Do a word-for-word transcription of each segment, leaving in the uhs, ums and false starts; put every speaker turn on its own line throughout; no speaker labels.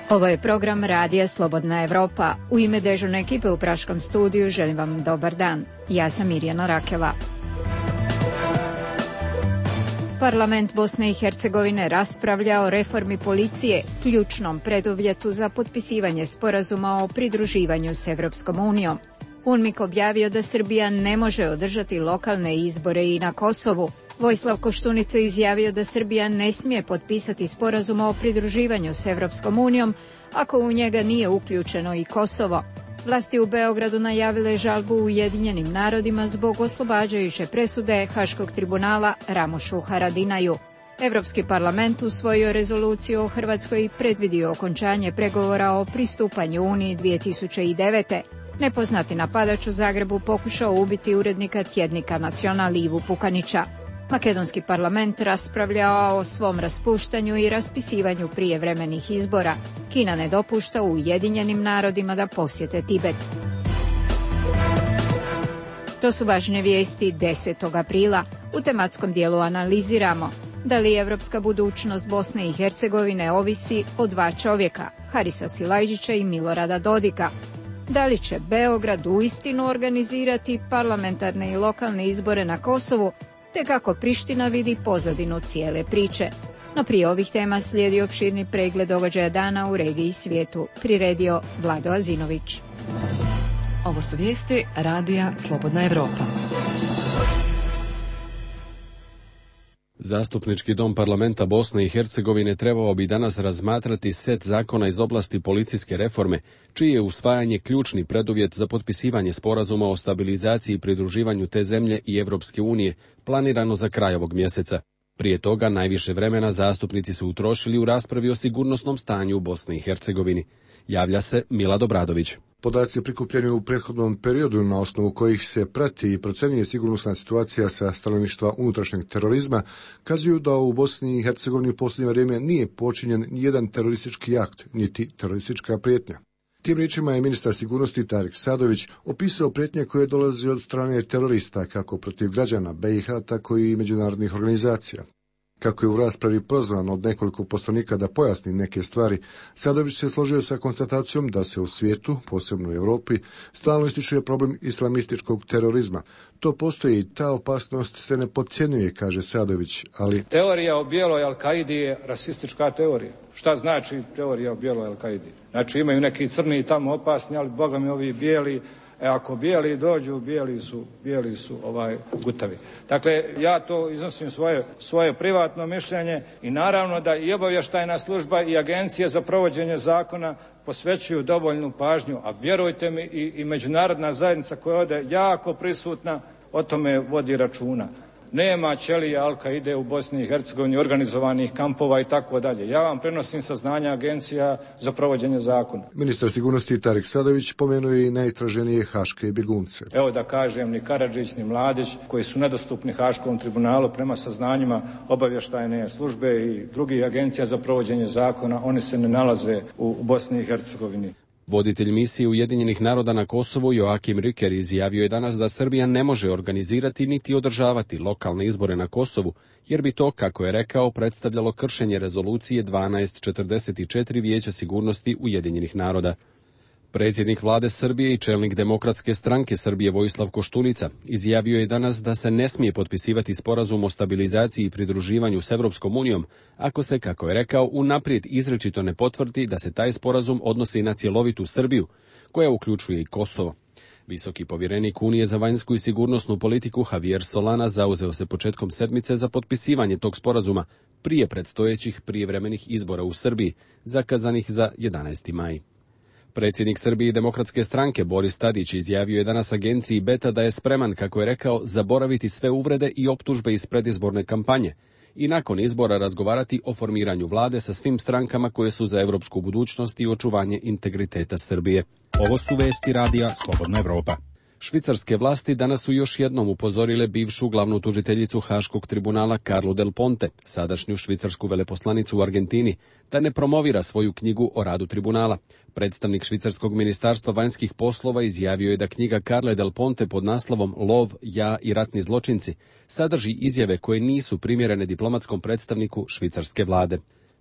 Ovo je program Radija Slobodna Evropa. U ime dežurne ekipe u Praškom studiju želim vam dobar dan. Ja sam Mirjana Rakela. Parlament Bosne i Hercegovine raspravlja o reformi policije, ključnom preduvjetu za potpisivanje sporazuma o pridruživanju s Evropskom unijom. UNMIK objavio da Srbija ne može održati lokalne izbore i na Kosovu. Vojislav Koštunica izjavio da Srbija ne smije potpisati sporazum o pridruživanju s Evropskom unijom ako u njega nije uključeno i Kosovo. Vlasti u Beogradu najavile žalbu Ujedinjenim narodima zbog oslobađajuće presude Haškog tribunala Ramušu Haradinaju. Evropski parlament usvojio rezoluciju o Hrvatskoj i predvidio okončanje pregovora o pristupanju Uniji dvije tisuće devete. Nepoznati napadač u Zagrebu pokušao ubiti urednika tjednika Nacional Ivu Pukanića. Makedonski parlament raspravljao o svom raspuštanju i raspisivanju prijevremenih izbora. Kina ne dopušta Ujedinjenim narodima da posjete Tibet. To su važne vijesti desetog aprila. U tematskom dijelu analiziramo da li evropska budućnost Bosne i Hercegovine ovisi o dva čovjeka, Harisa Silajđića i Milorada Dodika. Da li će Beograd uistinu organizirati parlamentarne i lokalne izbore na Kosovu, te kako Priština vidi pozadinu cijele priče. No prije ovih tema slijedi opširni pregled događaja dana u regiji i svijetu, priredio Vlado Azinović.
Ovo su vijesti Radija Slobodna Evropa.
Zastupnički dom parlamenta Bosne i Hercegovine trebao bi danas razmatrati set zakona iz oblasti policijske reforme, čiji je usvajanje ključni preduvjet za potpisivanje sporazuma o stabilizaciji i pridruživanju te zemlje i Evropske unije, planirano za kraj ovog mjeseca. Prije toga najviše vremena zastupnici su utrošili u raspravi o sigurnosnom stanju u Bosni i Hercegovini. Javlja se Milad Obradović.
Podaci prikupljeni u prethodnom periodu na osnovu kojih se prati i procenjuje sigurnosna situacija sa stanovništva unutrašnjeg terorizma kazuju da u Bosni i Hercegovini u posljednje vrijeme nije počinjen nijedan teroristički akt, niti teroristička prijetnja. Tim riječima je ministar sigurnosti Tarik Sadović opisao prijetnje koje dolaze od strane terorista kako protiv građana be i ha, tako i međunarodnih organizacija. Kako je u raspravi prozvan od nekoliko poslanika da pojasni neke stvari, Sadović se složio sa konstatacijom da se u svijetu, posebno u Europi, stalno ističe problem islamističkog terorizma. To postoji i ta opasnost se ne podcjenjuje, kaže Sadović, ali...
Teorija o bijeloj Al-Kaidi je rasistička teorija. Šta znači teorija o bijeloj Al-Kaidi? Znači imaju neki crni tamo opasni, ali boga mi ovi bijeli... E ako bijeli dođu, bijeli su, bijeli su ovaj gutavi. Dakle, ja to iznosim svoje, svoje privatno mišljenje i naravno da i obavještajna služba i agencije za provođenje zakona posvećuju dovoljnu pažnju, a vjerujte mi i, i međunarodna zajednica koja je ovdje jako prisutna o tome vodi računa. Nema ćelija Al-Kaide u Bosni i Hercegovini, organizovanih kampova i tako dalje. Ja vam prenosim saznanja agencija za provođenje zakona.
Ministar sigurnosti Tarik Sadović pomenuo i najtraženije haške bjegunce.
Evo da kažem, ni Karadžić, ni Mladić, koji su nedostupni Haškom tribunalu prema saznanjima obavještajne službe i drugih agencija za provođenje zakona, oni se ne nalaze u Bosni i Hercegovini.
Voditelj misije Ujedinjenih naroda na Kosovu Joakim Riker izjavio je danas da Srbija ne može organizirati niti održavati lokalne izbore na Kosovu, jer bi to, kako je rekao, predstavljalo kršenje rezolucije dvanaest četrdeset četiri Vijeća sigurnosti Ujedinjenih naroda. Predsjednik vlade Srbije i čelnik Demokratske stranke Srbije Vojislav Koštunica izjavio je danas da se ne smije potpisivati sporazum o stabilizaciji i pridruživanju s Evropskom unijom ako se, kako je rekao, unaprijed izričito ne potvrdi da se taj sporazum odnosi na cjelovitu Srbiju, koja uključuje i Kosovo. Visoki povjerenik Unije za vanjsku i sigurnosnu politiku Javier Solana zauzeo se početkom sedmice za potpisivanje tog sporazuma prije predstojećih prijevremenih izbora u Srbiji, zakazanih za jedanaesti maj. Predsjednik Srbije i Demokratske stranke Boris Tadić izjavio je danas agenciji Beta da je spreman, kako je rekao, zaboraviti sve uvrede i optužbe iz predizborne kampanje i nakon izbora razgovarati o formiranju vlade sa svim strankama koje su za evropsku budućnost i očuvanje integriteta Srbije.
Ovo su vesti Radija Slobodna Evropa.
Švicarske vlasti danas su još jednom upozorile bivšu glavnu tužiteljicu Haškog tribunala Carlu Del Ponte, sadašnju švicarsku veleposlanicu u Argentini, da ne promovira svoju knjigu o radu tribunala. Predstavnik švicarskog ministarstva vanjskih poslova izjavio je da knjiga Carle Del Ponte pod naslovom Lov, ja i ratni zločinci sadrži izjave koje nisu primjerene diplomatskom predstavniku švicarske vlade.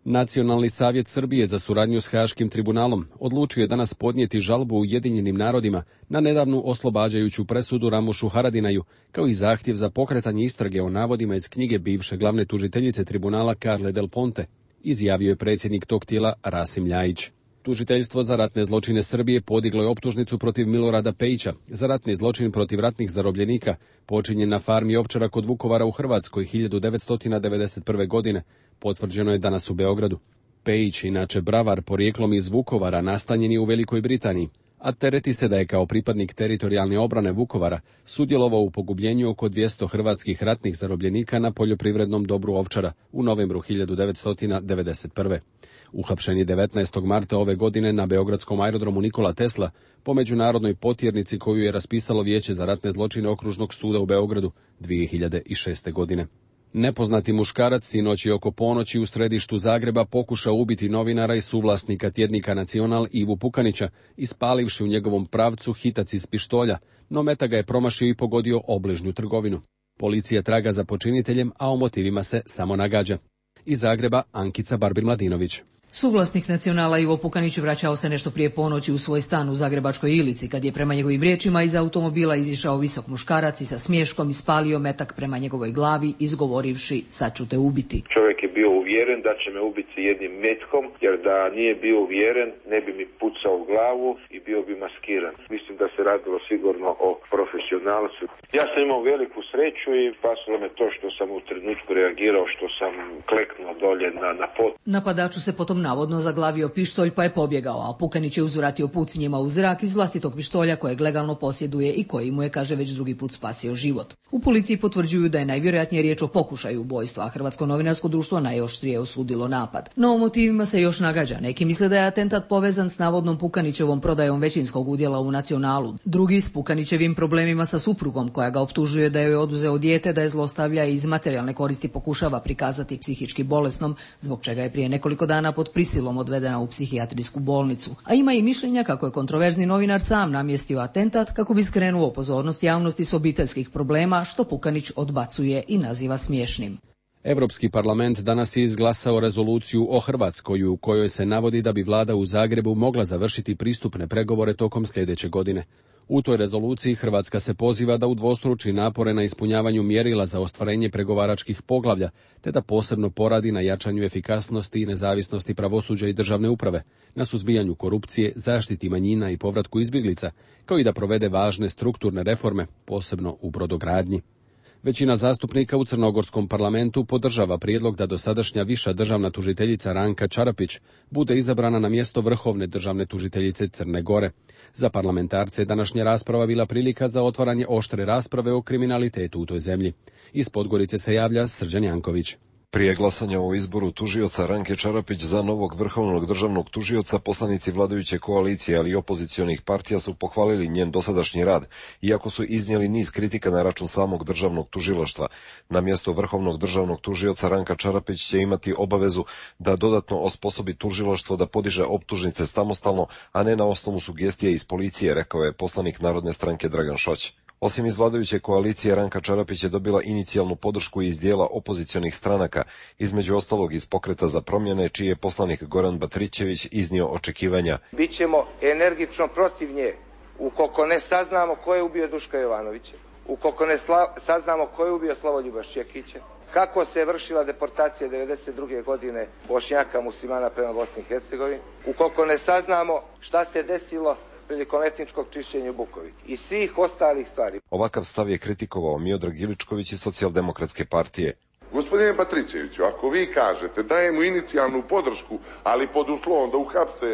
Nacionalni savjet Srbije za suradnju s Haškim tribunalom odlučio je danas podnijeti žalbu Ujedinjenim narodima na nedavnu oslobađajuću presudu Ramušu Haradinaju, kao i zahtjev za pokretanje istrage o navodima iz knjige bivše glavne tužiteljice tribunala Carle Del Ponte, izjavio je predsjednik tog tijela Rasim Ljajić. Tužiteljstvo za ratne zločine Srbije podiglo je optužnicu protiv Milorada Pejića za ratni zločin protiv ratnih zarobljenika počinjen na farmi ovčara kod Vukovara u Hrvatskoj hiljadu devetsto devedeset prve. godine, potvrđeno je danas u Beogradu. Pejić, inače bravar porijeklom iz Vukovara, nastanjen je u Velikoj Britaniji, a tereti se da je kao pripadnik teritorijalne obrane Vukovara sudjelovao u pogubljenju oko dvjesto hrvatskih ratnih zarobljenika na poljoprivrednom dobru Ovčara u novembru hiljadu devetsto devedeset prve. Uhapšen je devetnaestog marta ove godine na beogradskom aerodromu Nikola Tesla po međunarodnoj potjernici koju je raspisalo Vijeće za ratne zločine Okružnog suda u Beogradu dvije hiljade šeste. godine. Nepoznati muškarac sinoć je oko ponoći u središtu Zagreba pokušao ubiti novinara i suvlasnika tjednika Nacional Ivu Pukanića, ispalivši u njegovom pravcu hitac iz pištolja, no meta ga je promašio i pogodio obližnju trgovinu. Policija traga za počiniteljem, a o motivima se samo nagađa. Iz Zagreba Ankica Barbir-Mladinović.
Suvlasnik Nacionala Ivo Pukanić vraćao se nešto prije ponoći u svoj stan u Zagrebačkoj Ilici, kad je prema njegovim riječima iz automobila izišao visok muškarac i sa smiješkom ispalio metak prema njegovoj glavi, izgovorivši sad ću te ubiti.
Čovjek je bio uvjeren da će me ubiti jednim metkom, jer da nije bio uvjeren ne bi mi pucao u glavu i bio bi maskiran. Mislim da se radilo sigurno o profesionalcu. Ja sam imao veliku sreću i pasilo me to što sam u trenutku reagirao, što sam kleknuo dolje na, na pot.
Napadaču se potom navodno zaglavio pištolj pa je pobjegao, a Pukanić je uzvratio pucnjima u zrak iz vlastitog pištolja kojeg legalno posjeduje i koji mu je, kaže, već drugi put spasio život. U policiji potvrđuju da je najvjerojatnije riječ o pokušaju ubojstva, a Hrvatsko novinarsko društvo najoštrije osudilo napad. No o motivima se još nagađa. Neki misle da je atentat povezan s navodnom Pukanićevom prodajom većinskog udjela u Nacionalu. Drugi s Pukanićevim problemima sa suprugom koja ga optužuje da joj je oduzeo dijete, da je zlostavlja i iz materijalne koristi pokušava prikazati psihički bolesnom, zbog čega je prije nekoliko dana pod prisilom odvedena u psihijatrijsku bolnicu. A ima i mišljenja kako je kontroverzni novinar sam namjestio atentat kako bi skrenuo pozornost javnosti s obiteljskih problema, što Pukanić odbacuje i naziva smiješnim.
Europski parlament danas je izglasao rezoluciju o Hrvatskoj u kojoj se navodi da bi vlada u Zagrebu mogla završiti pristupne pregovore tokom sljedeće godine. U toj rezoluciji Hrvatska se poziva da udvostruči napore na ispunjavanju mjerila za ostvarenje pregovaračkih poglavlja, te da posebno poradi na jačanju efikasnosti i nezavisnosti pravosuđa i državne uprave, na suzbijanju korupcije, zaštiti manjina i povratku izbjeglica, kao i da provede važne strukturne reforme, posebno u brodogradnji. Većina zastupnika u crnogorskom parlamentu podržava prijedlog da dosadašnja viša državna tužiteljica Ranka Čarapić bude izabrana na mjesto vrhovne državne tužiteljice Crne Gore. Za parlamentarce je današnja rasprava bila prilika za otvaranje oštre rasprave o kriminalitetu u toj zemlji. Iz Podgorice se javlja Srđan Janković.
Prije glasanja o izboru tužioca Ranke Čarapić za novog vrhovnog državnog tužioca, poslanici vladajuće koalicije, ali i opozicionih partija su pohvalili njen dosadašnji rad, iako su iznijeli niz kritika na račun samog državnog tužilaštva. Na mjesto vrhovnog državnog tužioca Ranka Čarapić će imati obavezu da dodatno osposobi tužilaštvo da podiže optužnice samostalno, a ne na osnovu sugestije iz policije, rekao je poslanik Narodne stranke Dragan Šoć. Osim iz vladajuće koalicije, Ranka Čarapić je dobila inicijalnu podršku iz dijela opozicionih stranaka, između ostalog iz Pokreta za promjene, čiji je poslanik Goran Batrićević iznio očekivanja.
Bićemo energično protiv nje, ukoliko ne saznamo ko je ubio Duška Jovanovića, ukoliko ne saznamo ko je ubio Slavoljuba Šćekića, kako se je vršila deportacija devedeset druge godine Bošnjaka muslimana prema Bosni i Hercegovini, ukoliko ne saznamo šta se desilo prilikom etničkog čišćenja u Bukovi i svih ostalih stvari.
Ovakav stav je kritikovao Miodrag Iličković iz Socijaldemokratske partije.
Gospodine Patričeviću, ako vi kažete dajemo inicijalnu podršku, ali pod uslovom da uhapse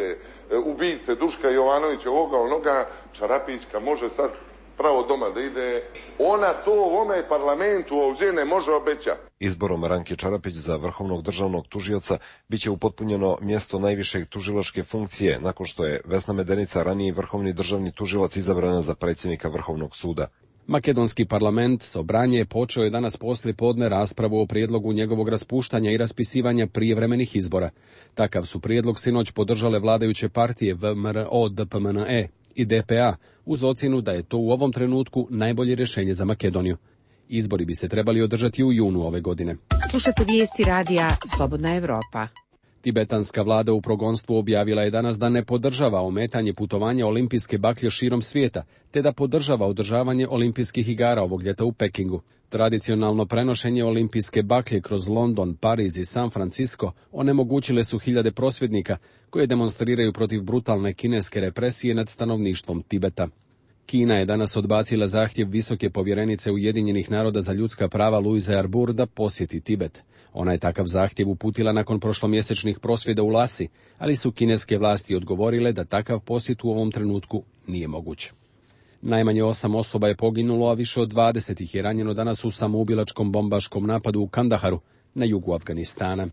ubice Duška Jovanovića, ovoga onoga, Čarapićka može sad pravo doma da ide, ona to u ovome parlamentu ovdje ne može obećati.
Izborom Ranke Čarapić za vrhovnog državnog tužioca biće upotpunjeno mjesto najvišeg tužilačke funkcije, nakon što je Vesna Medenica, raniji vrhovni državni tužilac, izabrana za predsjednika Vrhovnog suda.
Makedonski parlament Sobranje počeo je danas poslije podne raspravu o prijedlogu njegovog raspuštanja i raspisivanja prijevremenih izbora. Takav su prijedlog sinoć podržale vladajuće partije V M R O D P M N E i D P A, uz ocjenu da je to u ovom trenutku najbolje rješenje za Makedoniju. Izbori bi se trebali održati u junu ove godine.
Slušate vijesti radija Slobodna Evropa.
Tibetanska vlada u progonstvu objavila je danas da ne podržava ometanje putovanja olimpijske baklje širom svijeta, te da podržava održavanje olimpijskih igara ovog ljeta u Pekingu. Tradicionalno prenošenje olimpijske baklje kroz London, Pariz i San Francisco onemogućile su hiljade prosvjednika koje demonstriraju protiv brutalne kineske represije nad stanovništvom Tibeta. Kina je danas odbacila zahtjev visoke povjerenice Ujedinjenih naroda za ljudska prava Louise Arbour da posjeti Tibet. Ona je takav zahtjev uputila nakon prošlomjesečnih prosvjeda u Lasi, ali su kineske vlasti odgovorile da takav posjet u ovom trenutku nije moguć. Najmanje osam osoba je poginulo, a više od dvadeset ih je ranjeno danas u samoubilačkom bombaškom napadu u Kandaharu na jugu Afganistana.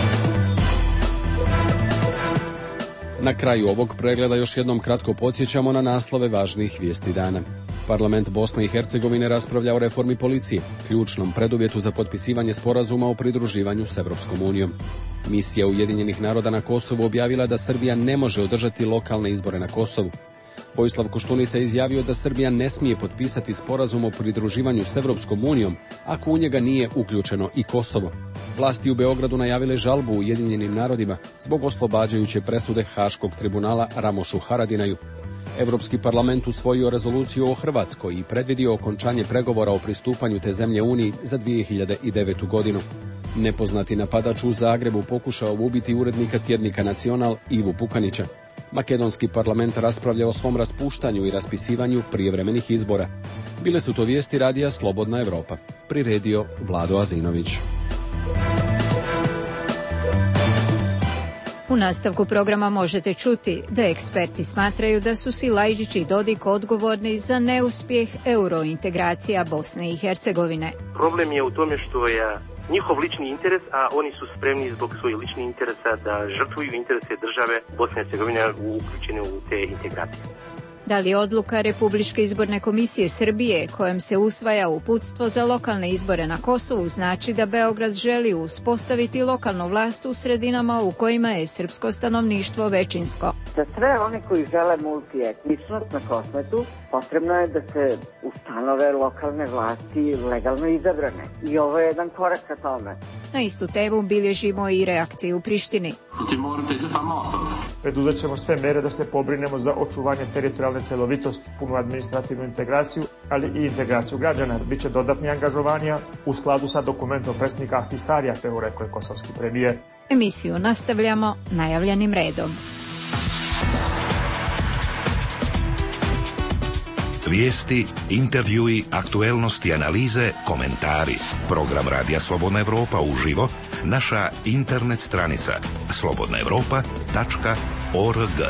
Na kraju ovog pregleda još jednom kratko podsjećamo na naslove važnih vijesti dana. Parlament Bosne i Hercegovine raspravlja o reformi policije, ključnom preduvjetu za potpisivanje sporazuma o pridruživanju s Evropskom unijom. Misija Ujedinjenih naroda na Kosovu objavila da Srbija ne može održati lokalne izbore na Kosovu. Vojislav Koštunica je izjavio da Srbija ne smije potpisati sporazum o pridruživanju s Evropskom unijom ako u njega nije uključeno i Kosovo. Vlasti u Beogradu najavile žalbu Ujedinjenim narodima zbog oslobađajuće presude Haškog tribunala Ramošu Haradinaju. Evropski parlament usvojio rezoluciju o Hrvatskoj i predvidio okončanje pregovora o pristupanju te zemlje Uniji za dvije hiljade devetu godinu. Nepoznati napadač u Zagrebu pokušao ubiti urednika tjednika Nacional Ivu Pukanića. Makedonski parlament raspravlja o svom raspuštanju i raspisivanju prijevremenih izbora. Bile su to vijesti radija Slobodna Evropa. Priredio Vlado Azinović.
U nastavku programa možete čuti da eksperti smatraju da su Silajđić i Dodik odgovorni za neuspjeh eurointegracija Bosne i Hercegovine.
Problem je u tome što je njihov lični interes, a oni su spremni zbog svojih ličnih interesa da žrtvuju interese države Bosne i Hercegovine uključene u te integracije.
Da li odluka Republičke izborne komisije Srbije, kojom se usvaja uputstvo za lokalne izbore na Kosovu, znači da Beograd želi uspostaviti lokalnu vlast u sredinama u kojima je srpsko stanovništvo većinsko?
Za sve one koji žele multietničnost na Kosmetu, potrebno je da se ustanove lokalne vlasti legalno izabrane. I ovo je jedan korak ka tome.
Na istu temu bilježimo i reakciju u Prištini.
Preduzet ćemo sve mere da se pobrinemo za očuvanje teritorijalne celovitosti, punu administrativnu integraciju, ali i integraciju građana. Biće dodatni angažovanja u skladu sa dokumentom predsjednika Ahtisarija, te rekao je kosovski premijer.
Emisiju nastavljamo najavljenim redom.
Vijesti, intervjui, aktuelnosti, analize, komentari. Program Radija Slobodna Evropa uživo, naša internet stranica slobodna evropa tačka org.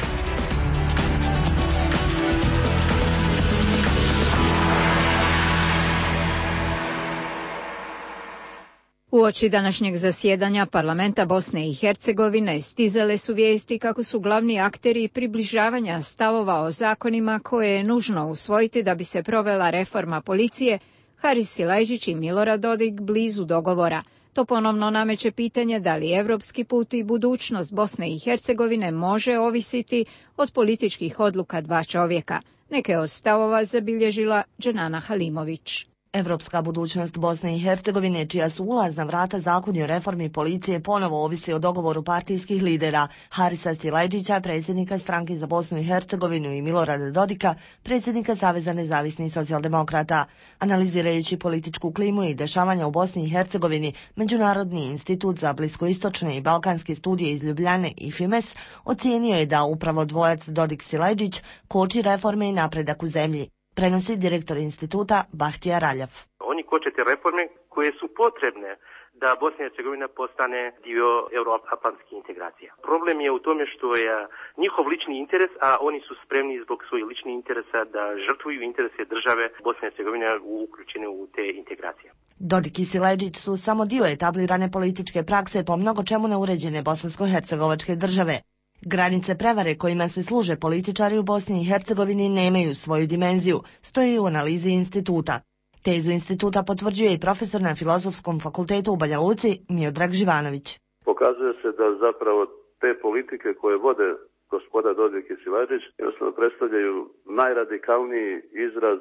Uoči današnjeg zasjedanja parlamenta Bosne i Hercegovine stizale su vijesti kako su glavni akteri približavanja stavova o zakonima koje je nužno usvojiti da bi se provela reforma policije, Haris Silajđić i Milorad Dodik blizu dogovora. To ponovno nameće pitanje da li evropski put i budućnost Bosne i Hercegovine može ovisiti od političkih odluka dva čovjeka. Neke od stavova zabilježila Dženana Halimović.
Evropska budućnost Bosne i Hercegovine, čija su ulazna vrata zakoni o reformi policije, ponovo ovisi o dogovoru partijskih lidera Harisa Silajđića, predsjednika stranke za Bosnu i Hercegovinu, i Milorada Dodika, predsjednika Saveza nezavisnih socijaldemokrata. Analizirajući političku klimu i dešavanja u Bosni i Hercegovini, Međunarodni institut za bliskoistočne i balkanske studije iz Ljubljane i FIMES ocijenio je da upravo dvojac Dodik-Silajđić koči reforme i napredak u zemlji. Prenosi direktor instituta Bahtija Raljav.
Oni koče te reforme koje su potrebne da Bosna i Hercegovina postane dio euroatlantskih integracija. Problem je u tome što je njihov lični interes, a oni su spremni zbog svojih ličnih interesa da žrtvuju interese države Bosne i Hercegovine uključene u te integracije.
Dodik i Silajđić su samo dio etablirane političke prakse po mnogo čemu neuređene bosansko-hercegovačke države. Granice prevare kojima se služe političari u Bosni i Hercegovini nemaju svoju dimenziju, stoji u analizi instituta. Tezu instituta potvrđuje i profesor na Filozofskom fakultetu u Banja Luci Miodrag Živanović.
Pokazuje se da zapravo te politike koje vode gospoda Dodik i Silajđić jednostavno predstavljaju najradikalniji izraz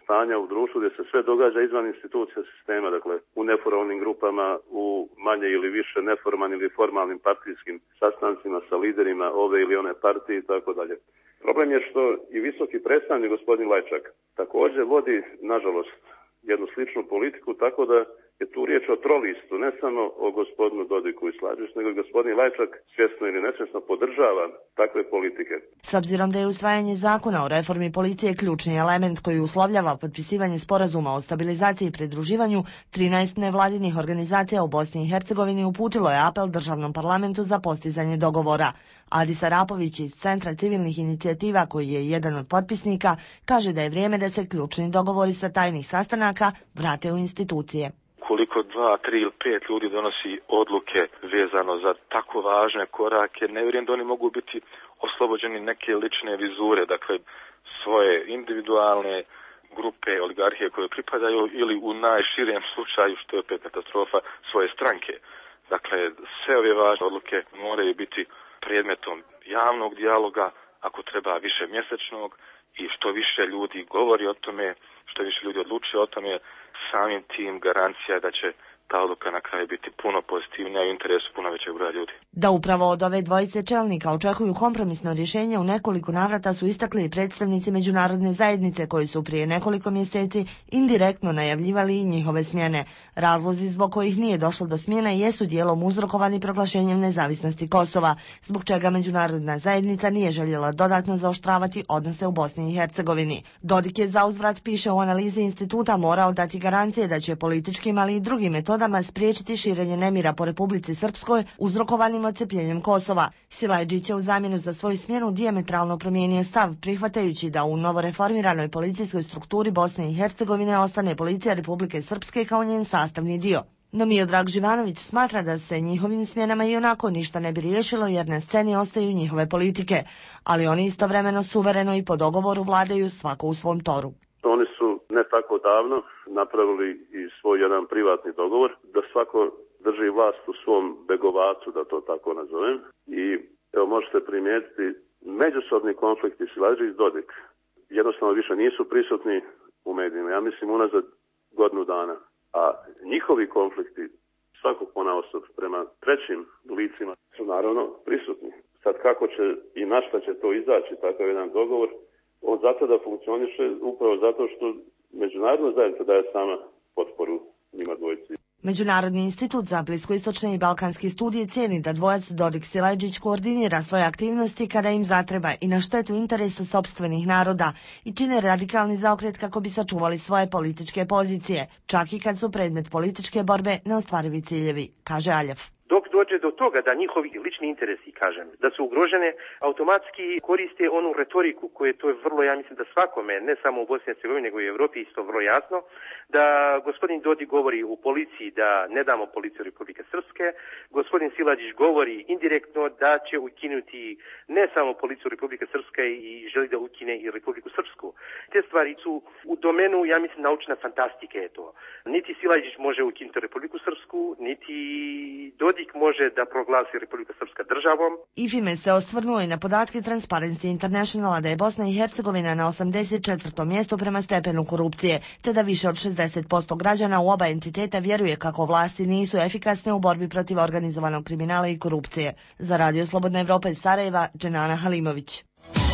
stanja u društvu gdje se sve događa izvan institucija sistema, dakle u neformalnim grupama, u manje ili više neformalnim ili formalnim partijskim sastancima sa liderima ove ili one partije i tako dalje. Problem je što i visoki predstavnik gospodin Lajčak također vodi, nažalost, jednu sličnu politiku, tako da je tu riječ o trolistu, ne samo o gospodinu Dodiku i Slađić, nego i gospodin Lajčak svjesno ili nesvjesno podržava takve politike.
S obzirom da je usvajanje zakona o reformi policije ključni element koji uslovljava potpisivanje sporazuma o stabilizaciji i pridruživanju, trinaest nevladinih organizacija u Bosni i Hercegovini uputilo je apel državnom parlamentu za postizanje dogovora. Adis Arapović iz Centra civilnih inicijativa, koji je jedan od potpisnika, kaže da je vrijeme da se ključni dogovori sa tajnih sastanaka vrate u institucije.
Koliko dva, tri ili pet ljudi donosi odluke vezano za tako važne korake, ne vjerujem da oni mogu biti oslobođeni neke lične vizure, dakle svoje individualne grupe, oligarhije koje pripadaju ili u najširem slučaju, što je opet katastrofa, svoje stranke. Dakle, sve ove važne odluke moraju biti predmetom javnog dijaloga, ako treba više mjesečnog, i što više ljudi govori o tome, što više ljudi odlučuje o tome, samim tim garancija da će ta odluka na kraju biti puno pozitivnija i u interesu puno većeg broja ljudi.
Da upravo od ove dvojice čelnika očekuju kompromisno rješenje u nekoliko navrata su istakli i predstavnici međunarodne zajednice koji su prije nekoliko mjeseci indirektno najavljivali i njihove smjene. Razlozi zbog kojih nije došlo do smjene jesu dijelom uzrokovani proglašenjem nezavisnosti Kosova, zbog čega međunarodna zajednica nije željela dodatno zaoštravati odnose u Bosni i Hercegovini. Dodik je zauzvrat, piše u analizi instituta, morao dati garancije da će političkim, ali i drugim metodama spriječiti širenje nemira po Republici Srpskoj uzrokovanim odcepljenjem Kosova. Silajđić je u zamjenu za svoju smjenu dijametralno promijenio stav, prihvatajući da u novoreformiranoj policijskoj strukturi Bosne i Hercegovine ostane policija Republike Srpske kao njen sastavni dio. No Miodrag Živanović smatra da se njihovim smjenama i onako ništa ne bi riješilo jer na sceni ostaju njihove politike, ali oni istovremeno suvereno i po dogovoru vladaju svako u svom toru.
Oni su ne tako davno napravili i svoj jedan privatni dogovor da svako drži vlast u svom begovacu, da to tako nazovem. I evo možete primijetiti međusobni konflikti Silajđić i Dodik jednostavno više nisu prisutni u medijima. Ja mislim unazad godinu dana. A njihovi konflikti svakog ponaosob prema trećim licima su naravno prisutni. Sad kako će i na šta će to izaći takav jedan dogovor, on zato da funkcioniše upravo zato što međunarodna zajednica daje sama potporu njima dvojici.
Međunarodni institut za bliskoistočne i balkanske studije cijeni da dvojac Dodik-Silajđić koordinira svoje aktivnosti kada im zatreba i na štetu interesa sopstvenih naroda i čine radikalni zaokret kako bi sačuvali svoje političke pozicije, čak i kad su predmet političke borbe neostvarivi ciljevi, kaže Aljev.
Dok dođe do toga da njihovi lični interesi, kažem, da su ugrožene, automatski koriste onu retoriku koje to je vrlo, ja mislim da svakome, ne samo u Bosni i Hercegovini, nego i u Europi isto vrlo jasno, da gospodin Dodik govori u policiji da ne damo policiju Republike Srpske, gospodin Silajđić govori indirektno da će ukinuti ne samo policiju Republike Srpske i želi da ukine i Republiku Srpsku. Te stvari su u domenu, ja mislim, naučne fantastike je to. Niti Silajđić može ukinuti Republiku Srpsku, niti Dodik može da proglasi Republika Srpska državom.
Ifime se osvrnuo i na podatke Transparency Internationala da je Bosna i Hercegovina na osamdeset četvrtom mjestu prema stepenu korupcije, te da više od šezdeset posto građana u oba entiteta vjeruje kako vlasti nisu efikasne u borbi protiv organizovanog kriminala i korupcije. Za Radio Slobodna Evropa iz Sarajeva, Dženana Halimović.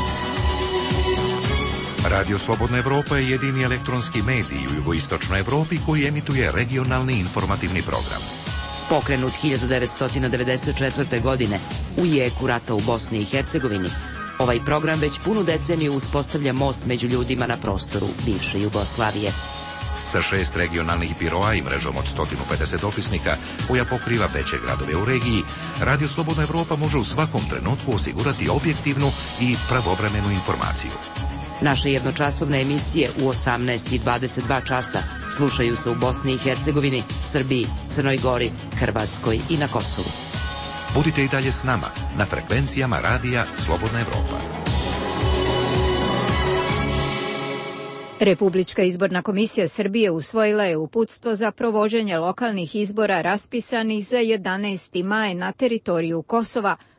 Radio Slobodna Evropa je jedini elektronski medij u jugoistočnoj Evropi koji emituje regionalni informativni program.
Pokrenut hiljadu devetsto devedeset četvrte. godine u jeku rata u Bosni i Hercegovini, ovaj program već punu deceniju uspostavlja most među ljudima na prostoru bivše Jugoslavije.
Sa šest regionalnih biroa i mrežom od sto pedeset dopisnika koja pokriva veće gradove u regiji, Radio Slobodna Evropa može u svakom trenutku osigurati objektivnu i pravovremenu informaciju.
Naše jednočasovne emisije u osamnaest i dvadeset dva časa slušaju se u Bosni i Hercegovini, Srbiji, Crnoj Gori, Hrvatskoj i na Kosovu.
Budite i dalje s nama na frekvencijama Radija Slobodna Evropa.
Republička izborna komisija Srbije usvojila je uputstvo za provođenje lokalnih izbora raspisanih za jedanaesti maj na teritoriju Kosova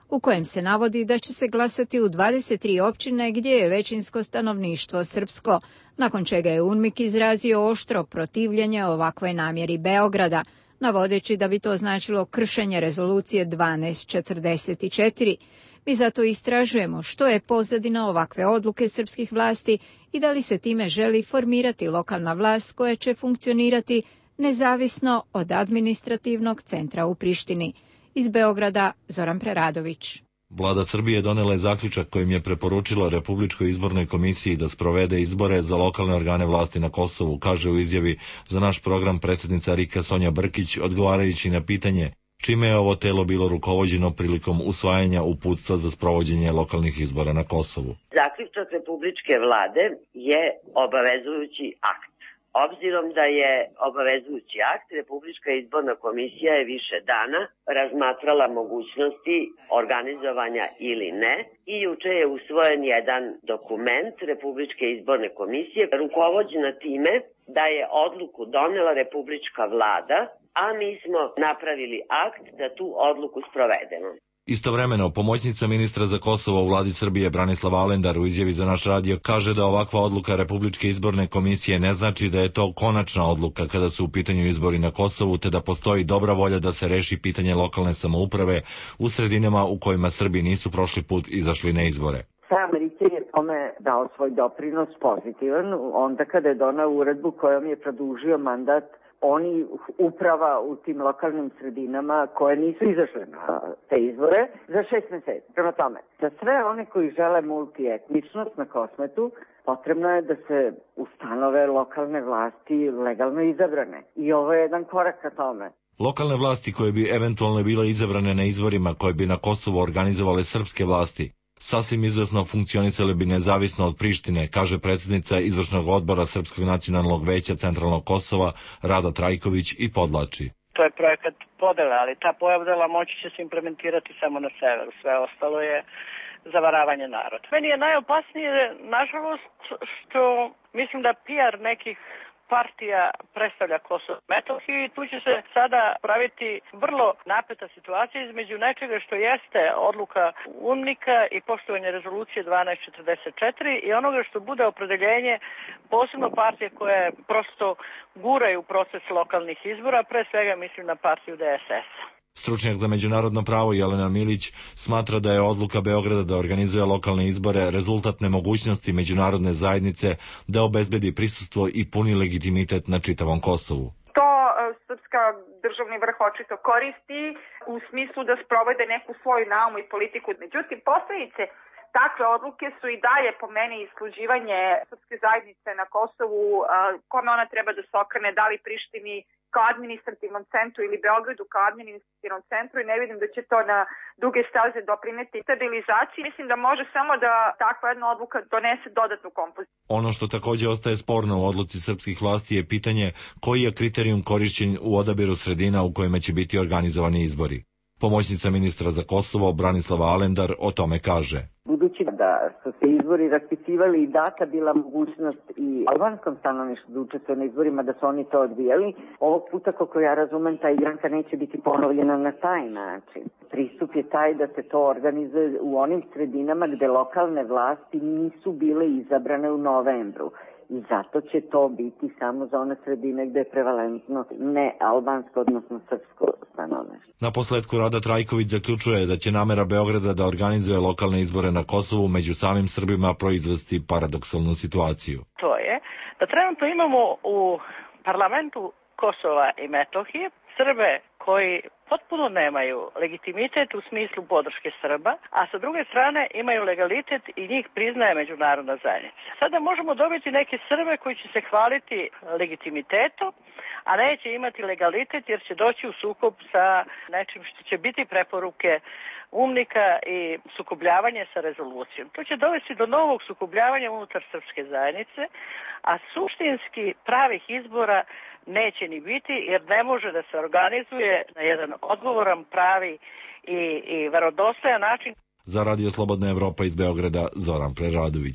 u kojem se navodi da će se glasati u dvadeset tri općine gdje je većinsko stanovništvo srpsko, nakon čega je UNMIK izrazio oštro protivljenje ovakvoj namjeri Beograda, navodeći da bi to značilo kršenje rezolucije dvanaest četrdeset četiri. Mi zato istražujemo što je pozadina ovakve odluke srpskih vlasti i da li se time želi formirati lokalna vlast koja će funkcionirati nezavisno od administrativnog centra u Prištini. Iz Beograda, Zoran Preradović.
Vlada Srbije donela je zaključak kojim je preporučila Republičkoj izbornoj komisiji da sprovede izbore za lokalne organe vlasti na Kosovu, kaže u izjavi za naš program predsjednica Rika Sonja Brkić, odgovarajući na pitanje čime je ovo telo bilo rukovođeno prilikom usvajanja uputstva za sprovođenje lokalnih izbora na Kosovu.
Zaključak Republičke vlade je obavezujući akt. Obzirom da je obavezujući akt, Republička izborna komisija je više dana razmatrala mogućnosti organizovanja ili ne i juče je usvojen jedan dokument Republičke izborne komisije rukovođena time da je odluku donela Republička vlada, a mi smo napravili akt da tu odluku sprovedemo.
Istovremeno, pomoćnica ministra za Kosovo u vladi Srbije Branislava Alendar u izjavi za naš radio kaže da ovakva odluka Republičke izborne komisije ne znači da je to konačna odluka kada su u pitanju izbori na Kosovu, te da postoji dobra volja da se reši pitanje lokalne samouprave u sredinama u kojima Srbi nisu prošli put izašli na izbore.
Sam Riker je tome dao svoj doprinos pozitivan, onda kada je donao uredbu kojom je produžio mandat oni uprava u tim lokalnim sredinama koje nisu izašle na te izbore za šest meseci. Prema tome, za sve one koji žele multietničnost na Kosmetu, potrebno je da se ustanove lokalne vlasti legalno izabrane. I ovo je jedan korak ka tome.
Lokalne vlasti koje bi eventualno bile izabrane na izborima koje bi na Kosovu organizovale srpske vlasti sasvim izvesno funkcionisali bi nezavisno od Prištine, kaže predsjednica izvršnog odbora Srpskog nacionalnog veća Centralnog Kosova Rada Trajković i podlači.
To je projekat podele, ali ta podela moći će se implementirati samo na severu. Sve ostalo je zavaravanje naroda. Meni je najopasnije, nažalost, što mislim da P R nekih partija predstavlja Kosovo i Metohiju i tu će se sada praviti vrlo napeta situacija između nečega što jeste odluka UNMIK-a i poštovanje rezolucije dvanaest četrdeset četiri i onoga što bude opredeljenje posebno partije koje prosto guraju proces lokalnih izbora, pre svega mislim na partiju D S S.
Stručnjak za međunarodno pravo Jelena Milić smatra da je odluka Beograda da organizuje lokalne izbore rezultat nemogućnosti međunarodne zajednice da obezbedi prisustvo i puni legitimitet na čitavom Kosovu.
To srpska državni vrh očito koristi u smislu da sprovode neku svoju naumu i politiku. Međutim, posledice takve odluke su i dalje po meni isključivanje srpske zajednice na Kosovu, kome ona treba da se okrene, da li Prištini kao administrativnom centru ili Beogradu kao administrativnom centru i ne vidim da će to na duge staze doprineti stabilizaciji. Mislim da može samo da takva jedna odluka donese dodatnu kompoziciju.
Ono što također ostaje sporno u odluci srpskih vlasti je pitanje koji je kriterijum korišćen u odabiru sredina u kojima će biti organizovani izbori. Pomoćnica ministra za Kosovo Branislava Alendar o tome kaže.
Budući da su se izbori raspisivali i data bila mogućnost i albanskom stanovništvu da učestvuje na izborima, da su oni to odbijali, ovog puta, koliko ja razumem, ta igranka neće biti ponovljena na taj način. Pristup je taj da se to organizuje u onim sredinama gde lokalne vlasti nisu bile izabrane u novembru. I zato će to biti samo za one sredine gde je prevalentno ne albansko, odnosno srpsko stanovništvo.
Na posledku Rada Trajković zaključuje da će namera Beograda da organizuje lokalne izbore na Kosovu među samim Srbima proizvesti paradoksalnu situaciju.
To je da trenutno imamo u parlamentu Kosova i Metohije Srbe koji potpuno nemaju legitimitet u smislu podrške Srba, a sa druge strane imaju legalitet i njih priznaje međunarodna zajednica. Sada možemo dobiti neke Srbe koji će se hvaliti legitimitetom, a neće imati legalitet jer će doći u sukob sa nečim što će biti preporuke UNMIK-a i sukobljavanje sa rezolucijom. To će dovesti do novog sukobljavanja unutar srpske zajednice, a suštinski pravih izbora neće ni biti jer ne može da se organizuje na jedan odgovoran, pravi i, i verodostojan način.
Za Radio Slobodna Evropa iz Beograda, Zoran Preradović.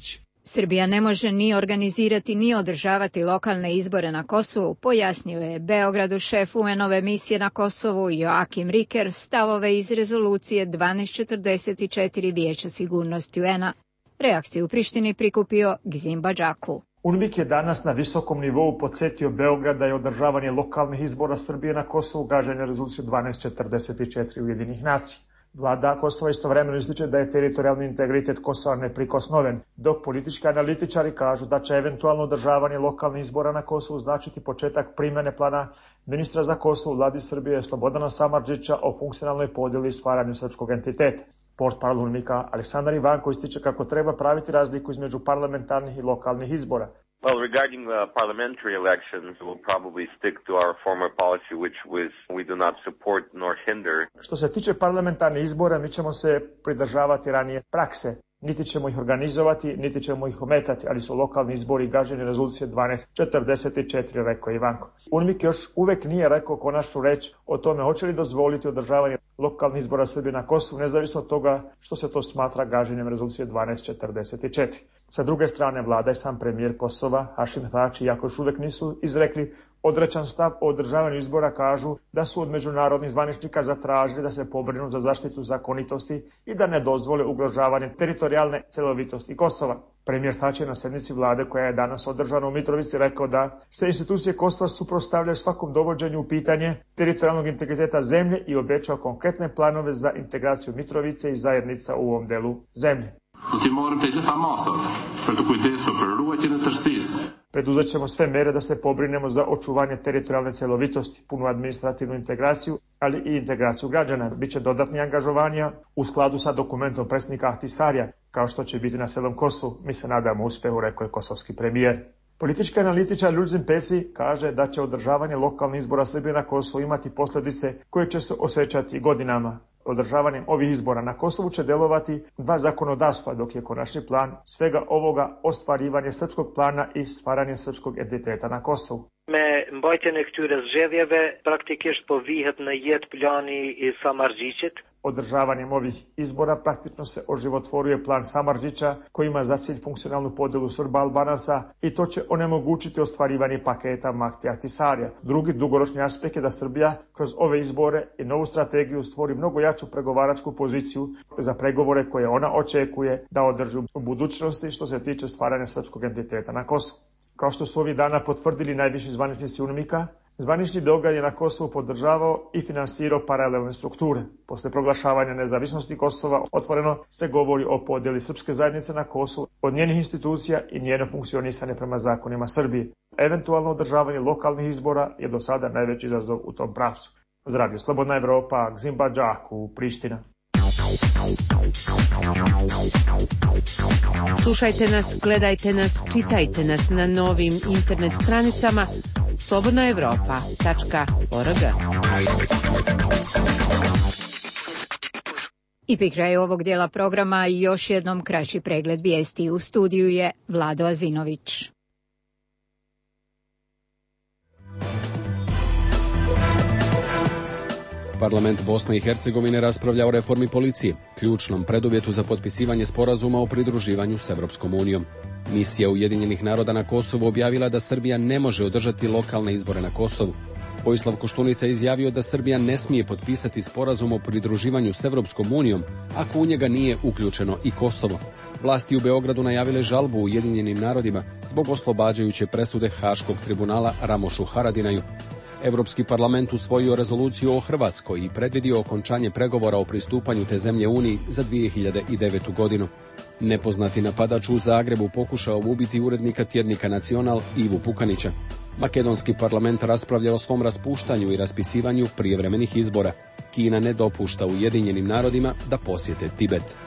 Srbija ne može ni organizirati ni održavati lokalne izbore na Kosovu, pojasnio je Beogradu šef U N-ove misije na Kosovu Joakim Riker stavove iz rezolucije dvanaest četrdeset četiri Vijeća sigurnosti U N-a. Reakciju u Prištini prikupio Gzim Badžaku.
UNMIK je danas na visokom nivou podsjetio Beograd da je održavanje lokalnih izbora Srbije na Kosovu gaženje rezoluciju dvanaest četrdeset četiri Ujedinjenih nacija. Vlada Kosova istovremeno ističe da je teritorijalni integritet Kosova neprikosnoven, dok politički analitičari kažu da će eventualno održavanje lokalnih izbora na Kosovu značiti početak primjene plana ministra za Kosovo u vladi Srbije Slobodana Samardžića o funkcionalnoj podjeli i stvaranju srpskog entiteta. Portparol UNMIK-a Aleksandar Ivanko ističe kako treba praviti razliku između parlamentarnih i lokalnih izbora.
Well, regarding the parliamentary elections, we'll probably stick to our former policy, which was we do not support nor hinder.
Što se tiče parlamentarnih izbora, mi ćemo se pridržavati ranije prakse. Niti ćemo ih organizovati, niti ćemo ih ometati, ali su lokalni izbori gaženi rezolucije dvanaest četrdeset četiri, rekao Ivanko. UNMIK još uvek nije rekao konačnu reč o tome hoće li dozvoliti održavanje lokalnih izbora Srbije na Kosovu, nezavisno od toga što se to smatra gaženjem rezolucije dvanaest četrdeset četiri. Sa druge strane, vlada i sam premijer Kosova, Hašim Tači, iako još uvek nisu izrekli određen stav o održavanju izbora, kažu da su od međunarodnih zvaničnika zatražili da se pobrinu za zaštitu zakonitosti i da ne dozvole ugrožavanje teritorijalne celovitosti Kosova. Premijer Tači je na sednici vlade koja je danas održana u Mitrovici rekao da se institucije Kosova suprotstavljaju svakom dovođenju u pitanje teritorijalnog integriteta zemlje i obećao konkretne planove za integraciju Mitrovice i zajednica u ovom delu zemlje. Preduzet ćemo sve mere da se pobrinemo za očuvanje teritorijalne celovitosti, punu administrativnu integraciju, ali i integraciju građana. Biće dodatni angažovanja u skladu sa dokumentom predsjednika Ahtisarija, kao što će biti na celom Kosovu. Mi se nadamo uspehu, rekao je kosovski premijer. Politički analitičar Ljuzin Peci kaže da će održavanje lokalnih izbora Srbije na Kosovu imati posljedice koje će se osjećati godinama. Održavanjem ovih izbora na Kosovu će delovati dva zakonodavstva, dok je konačni plan svega ovoga ostvarivanje srpskog plana i stvaranje srpskog entiteta na Kosovu.
Me mbajtjen e këtyre zgjedhjeve praktikisht po vihet në jetë plani i Samardžićit.
Održavanjem ovih izbora praktično se oživotvoruje plan Samardžića koji ima za cilj funkcionalnu podjelu Srba Albanaca i to će onemogućiti ostvarivanje paketa Mahti Ahtisarija. Drugi dugoročni aspekt je da Srbija kroz ove izbore i novu strategiju stvori mnogo jaču pregovaračku poziciju za pregovore koje ona očekuje da održi u budućnosti što se tiče stvaranja srpskog entiteta na Kosovu. Kao što su ovih dana potvrdili najviši zvaničnici UNMIK-a, zvanični događaj na Kosovu podržavao i finansirao paralelne strukture. Posle proglašavanja nezavisnosti Kosova otvoreno se govori o podjeli srpske zajednice na Kosovu od njenih institucija i njeno funkcionisanje prema zakonima Srbije. Eventualno održavanje lokalnih izbora je do sada najveći izazov u tom pravcu. Za Radio Slobodna Evropa, Gzim Badžaku, Priština.
Slušajte nas, gledajte nas, čitajte nas na novim internet stranicama slobodna evropa tačka org.
I pri kraju ovog dijela programa još jednom kraći pregled vijesti. U studiju je Vlado Azinović.
Parlament Bosne i Hercegovine raspravlja o reformi policije, ključnom preduvjetu za potpisivanje sporazuma o pridruživanju s Evropskom unijom. Misija Ujedinjenih naroda na Kosovu objavila da Srbija ne može održati lokalne izbore na Kosovu. Vojislav Koštunica izjavio da Srbija ne smije potpisati sporazum o pridruživanju s Evropskom unijom ako u njega nije uključeno i Kosovo. Vlasti u Beogradu najavile žalbu Ujedinjenim narodima zbog oslobađajuće presude Haškog tribunala Ramošu Haradinaju. Evropski parlament usvojio rezoluciju o Hrvatskoj i predvidio okončanje pregovora o pristupanju te zemlje Uniji za dvije hiljade devetu godinu. Nepoznati napadač u Zagrebu pokušao ubiti urednika tjednika Nacional Ivu Pukanića. Makedonski parlament raspravlja o svom raspuštanju i raspisivanju prijevremenih izbora. Kina ne dopušta Ujedinjenim narodima da posjete Tibet.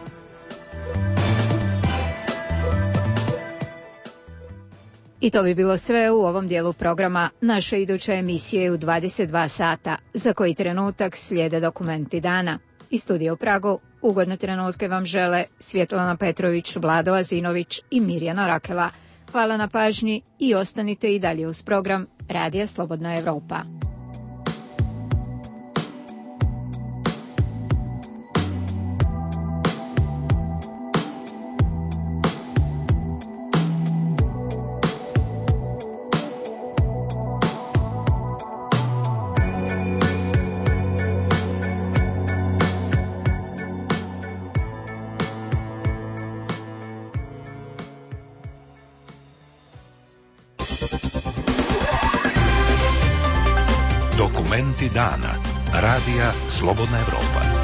I to bi bilo sve u ovom dijelu programa. Naša iduća emisija je u dvadeset dva sata, za koji trenutak slijede dokumenti dana. Iz studija u Pragu ugodne trenutke vam žele Svjetlana Petrović, Vlado Azinović i Mirjana Rakela. Hvala na pažnji i ostanite i dalje uz program Radija Slobodna Evropa.
Dokumenti dana. Radija Slobodna Evropa.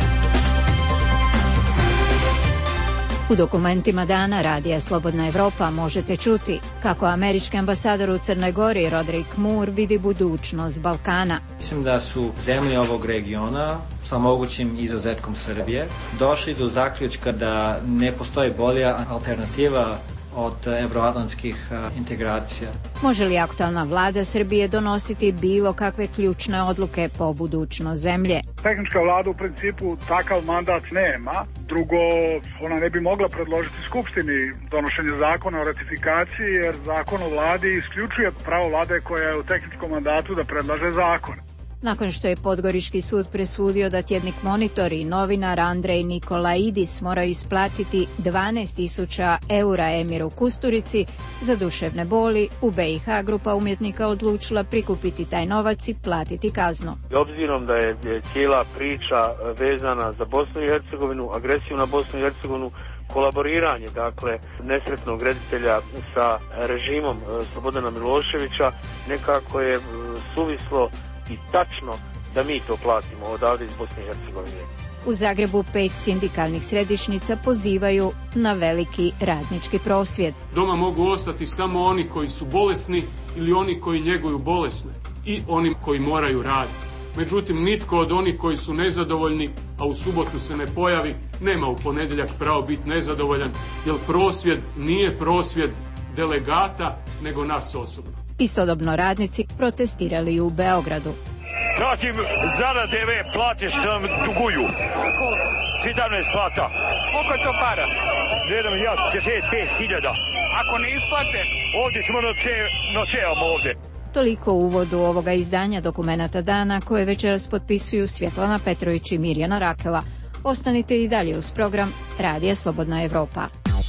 U dokumentima dana Radija Slobodna Evropa možete čuti kako američki ambasador u Crnoj Gori Roderick Moore vidi budućnost Balkana.
Mislim da su zemlje ovog regiona, sa mogućim izuzetkom Srbije, došli do zaključka da ne postoji bolja alternativa od evroatlantskih integracija.
Može li aktualna vlada Srbije donositi bilo kakve ključne odluke po budućnost zemlje?
Tehnička vlada u principu takav mandat nema. Drugo, ona ne bi mogla predložiti Skupštini donošenje zakona o ratifikaciji, jer zakon o vladi isključuje pravo vlade koja je u tehničkom mandatu da predlaže zakon.
Nakon što je Podgorički sud presudio da tjednik Monitor i novinar Andrej Nikolaidis moraju isplatiti dvanaest tisuća eura Emiru Kusturici za duševne boli, u B i H grupa umjetnika odlučila prikupiti taj novac i platiti kaznu.
Obzirom da je cijela priča vezana za Bosnu i Hercegovinu, agresiju na Bosnu i Hercegovinu, kolaboriranje, dakle, nesretnog reditelja sa režimom Slobodana Miloševića, nekako je suvislo i tačno da mi to platimo odavde iz Bosne i Hercegovine.
U Zagrebu pet sindikalnih središnjica pozivaju na veliki radnički prosvjed.
Doma mogu ostati samo oni koji su bolesni ili oni koji njeguju bolesne i oni koji moraju raditi. Međutim, nitko od onih koji su nezadovoljni, a u subotu se ne pojavi, nema u ponedjeljak pravo biti nezadovoljan, jer prosvjed nije prosvjed delegata, nego nas osobno.
Istodobno radnici protestirali u Beogradu.
Tražim zada T V plate što nam duguju. sedamnaest plata.
Koliko je to para?
Ne znam, ja, šezdeset pet hiljada.
Ako ne isplate?
Ovdje smo noćevamo ovdje.
Toliko u uvodu ovoga izdanja Dokumenata dana koje večeras potpisuju Svjetlana Petrović i Mirjana Rakela. Ostanite i dalje uz program Radija Slobodna Evropa.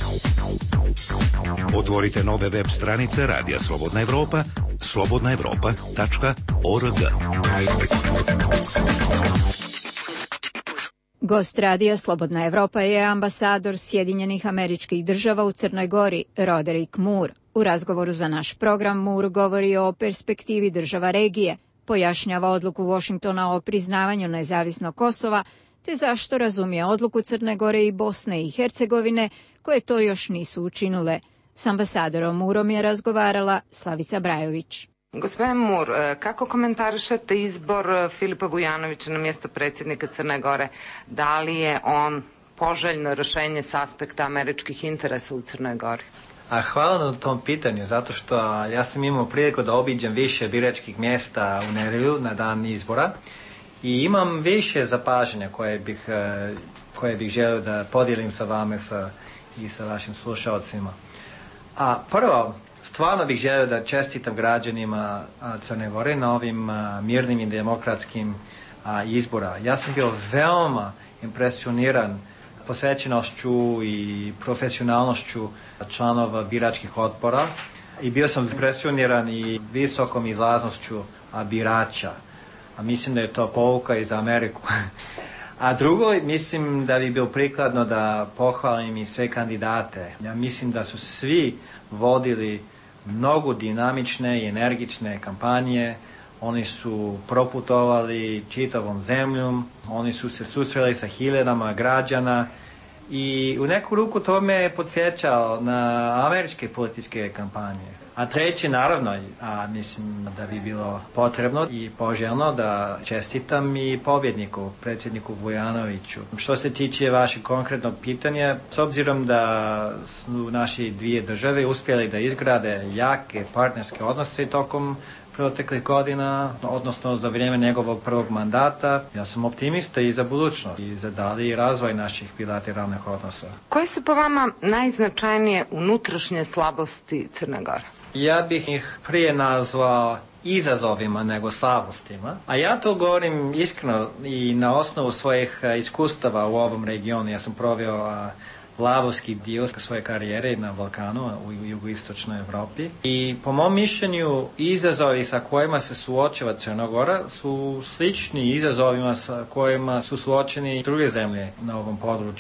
Otvorite nove web stranice Radija Slobodna Evropa, slobodna evropa tačka org.
Gost Radija Slobodna Evropa je ambasador Sjedinjenih Američkih Država u Crnoj Gori, Roderick Moore. U razgovoru za naš program Moore govori o perspektivi država regije, pojašnjava odluku Washingtona o priznavanju nezavisnog Kosova, te zašto razumije odluku Crne Gore i Bosne i Hercegovine, koje to još nisu učinile. S ambasadorom Moorom je razgovarala Slavica Brajović.
Gospodin Moore, kako komentarišete izbor Filipa Vujanovića na mjesto predsjednika Crne Gore? Da li je on poželjno rješenje s aspekta američkih interesa u Crnoj Gori?
A hvala na tom pitanju, zato što ja sam imao priliku da obiđem više biračkih mjesta u Neretvu na dan izbora i imam više zapažanja koje bih, koje bih želio da podijelim sa vama sa, i sa vašim slušalcima. A prvo, stvarno bih želio da čestitam građanima Crne Gore na ovim a, mirnim i demokratskim a, izbora. Ja sam bio veoma impresioniran posvećenošću i profesionalnošću članova biračkih odbora i bio sam impresioniran i visokom izlaznošću a, birača. A mislim da je to pouka i za Ameriku. A drugo, mislim da bi bilo prikladno da pohvalim i sve kandidate. Ja mislim da su svi vodili mnogo dinamične i energične kampanje. Oni su proputovali čitavom zemljom, oni su se susreli sa hiljadama građana i u neku ruku to me podsjećao na američke političke kampanje. A treći, naravno, a mislim da bi bilo potrebno i poželjno da čestitam i pobjedniku, predsjedniku Vujanoviću. Što se tiče vašeg konkretnog pitanja, s obzirom da su naše dvije države uspjeli da izgrade jake partnerske odnose tokom proteklih godina, odnosno za vrijeme njegovog prvog mandata, ja sam optimista i za budućnost i za dalji razvoj naših bilateralnih odnosa.
Koje su po vama najznačajnije unutrašnje slabosti Crne Gore?
Ja bih ih prije nazvao izazovima nego slabostima, a ja to govorim iskreno i na osnovu svojih iskustava u ovom regionu. Ja sam proveo lavovski dio svoje karijere na Balkanu u jugoistočnoj Evropi i po mom mišljenju izazovi sa kojima se suočava Crna Gora su slični izazovima sa kojima su suočeni druge zemlje na ovom području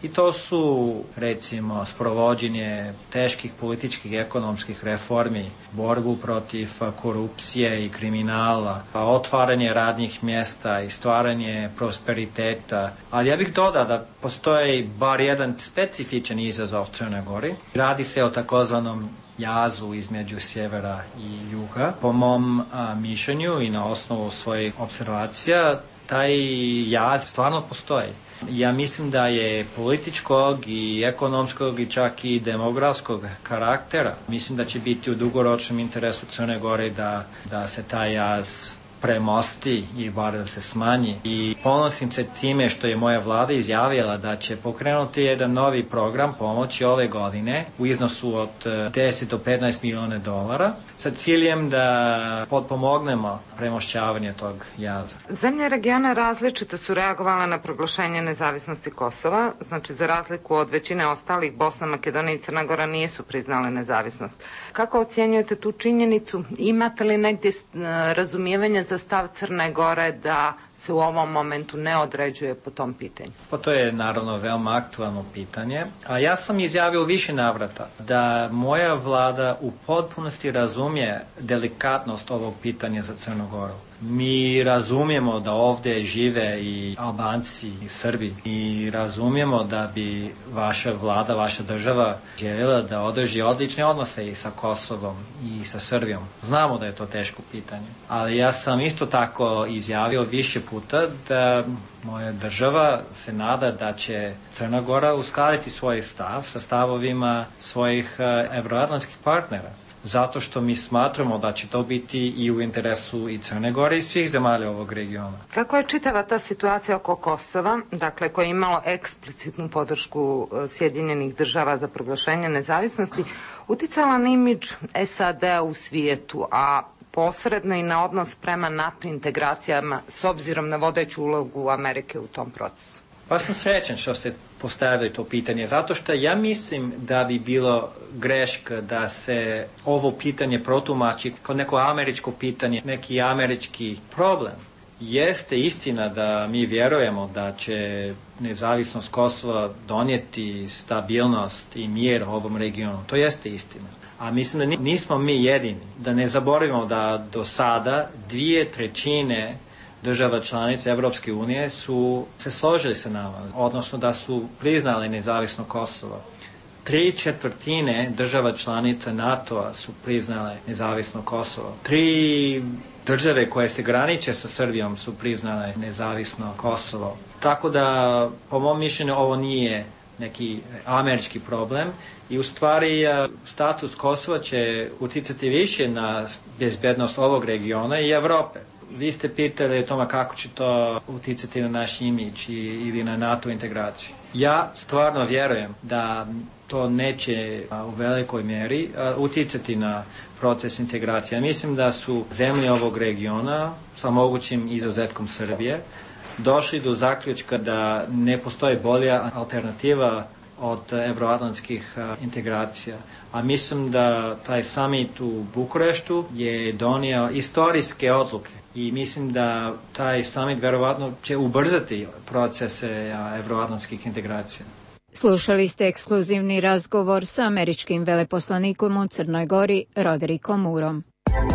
I to su, recimo, sprovođenje teških političkih i ekonomskih reformi, borbu protiv korupcije i kriminala, otvaranje radnih mjesta i stvaranje prosperiteta. Ali ja bih dodao da postoji bar jedan specifičan izazov Crne Gori. Radi se o takozvanom jazu između sjevera i juga. Po mom a, mišljenju i na osnovu svojih observacija, taj jaz stvarno postoji. Ja mislim da je političkog i ekonomskog i čak i demografskog karaktera. Mislim da će biti u dugoročnom interesu Crne Gore da, da se taj jaz premosti i bar da se smanji. I ponosim se time što je moja vlada izjavila da će pokrenuti jedan novi program pomoći ove godine u iznosu od deset do petnaest miliona dolara sa ciljem da potpomognemo premošćavanje tog jaza.
Zemlje regiona različito su reagovale na proglašenje nezavisnosti Kosova, znači za razliku od većine ostalih, Bosna, Makedonija i Crna Gora nisu priznale nezavisnost. Kako ocjenjujete tu činjenicu? Imate li negdje razumijevanje za stav Crne Gore da se u ovom momentu ne određuje po tom pitanju?
Pa to je naravno veoma aktualno pitanje, a ja sam izjavio u više navrata da moja vlada u potpunosti razumije delikatnost ovog pitanja za Crnu Goru. Mi razumijemo da ovdje žive i Albanci i Srbi i razumijemo da bi vaša vlada, vaša država željela da održi odlične odnose i sa Kosovom i sa Srbijom. Znamo da je to teško pitanje, ali ja sam isto tako izjavio više puta da moja država se nada da će Crna Gora uskladiti svoj stav sa stavovima svojih evroatlantskih partnera. Zato što mi smatramo da će to biti i u interesu i Crne Gore i svih zemalja ovog regiona.
Kako je čitava ta situacija oko Kosova, dakle koja je imalo eksplicitnu podršku Sjedinjenih država za proglašenje nezavisnosti, uticala na imidž S A D-a u svijetu, a posredno i na odnos prema NATO integracijama s obzirom na vodeću ulogu Amerike u tom procesu?
Pa sam srećan što ste postavili to pitanje, zato što ja mislim da bi bilo greška da se ovo pitanje protumači kao neko američko pitanje, neki američki problem. Jeste istina da mi vjerujemo da će nezavisnost Kosova donijeti stabilnost i mir u ovom regionu. To jeste istina. A mislim da nismo mi jedini. Da ne zaboravimo da do sada dvije trećine država članica Evropske unije su se složili sa nama, odnosno da su priznali nezavisno Kosovo. Tri četvrtine država članica NATO-a su priznale nezavisno Kosovo. Tri države koje se graniče sa Srbijom su priznale nezavisno Kosovo. Tako da, po mom mišljenju, ovo nije neki američki problem i u stvari status Kosova će uticati više na bezbednost ovog regiona i Evrope. Vi ste pitali o tome kako će to uticati na naš imidž ili na NATO integraciju. Ja stvarno vjerujem da to neće u velikoj mjeri uticati na proces integracije. Mislim da su zemlje ovog regiona, sa mogućim izuzetkom Srbije, došli do zaključka da ne postoji bolja alternativa od evroatlantskih integracija. A mislim da taj summit u Bukureštu je donio istorijske odluke i mislim da taj summit verovatno će ubrzati procese evroatlantskih integracija.
Slušali ste ekskluzivni razgovor sa američkim veleposlanikom u Crnoj Gori, Roderikom Murom.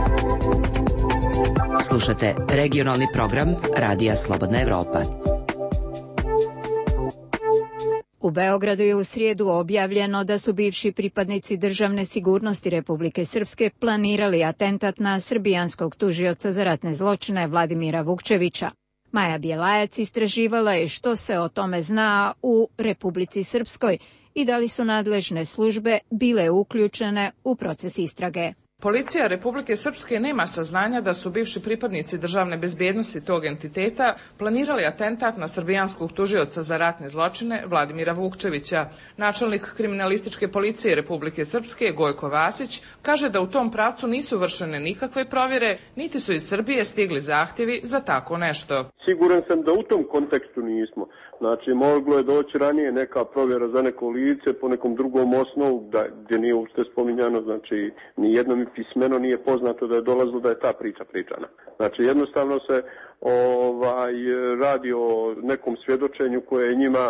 Slušate regionalni program Radija Slobodna Evropa.
U Beogradu je u srijedu objavljeno da su bivši pripadnici državne sigurnosti Republike Srpske planirali atentat na srbijanskog tužioca za ratne zločine Vladimira Vukčevića. Maja Bjelajac istraživala je što se o tome zna u Republici Srpskoj i da li su nadležne službe bile uključene u proces istrage.
Policija Republike Srpske nema saznanja da su bivši pripadnici državne bezbjednosti tog entiteta planirali atentat na srbijanskog tužioca za ratne zločine Vladimira Vukčevića. Načelnik kriminalističke policije Republike Srpske Gojko Vasić kaže da u tom pravcu nisu vršene nikakve provjere, niti su iz Srbije stigli zahtjevi za tako nešto.
Siguran sam da u tom kontekstu nismo. Znači, moglo je doći ranije neka provjera za neko lice po nekom drugom osnovu, da, gdje nije uopšte spominjano, znači, ni jedno mi pismeno nije poznato da je dolazilo da je ta priča pričana. Znači, jednostavno se ovaj, radi o nekom svjedočenju koje je njima,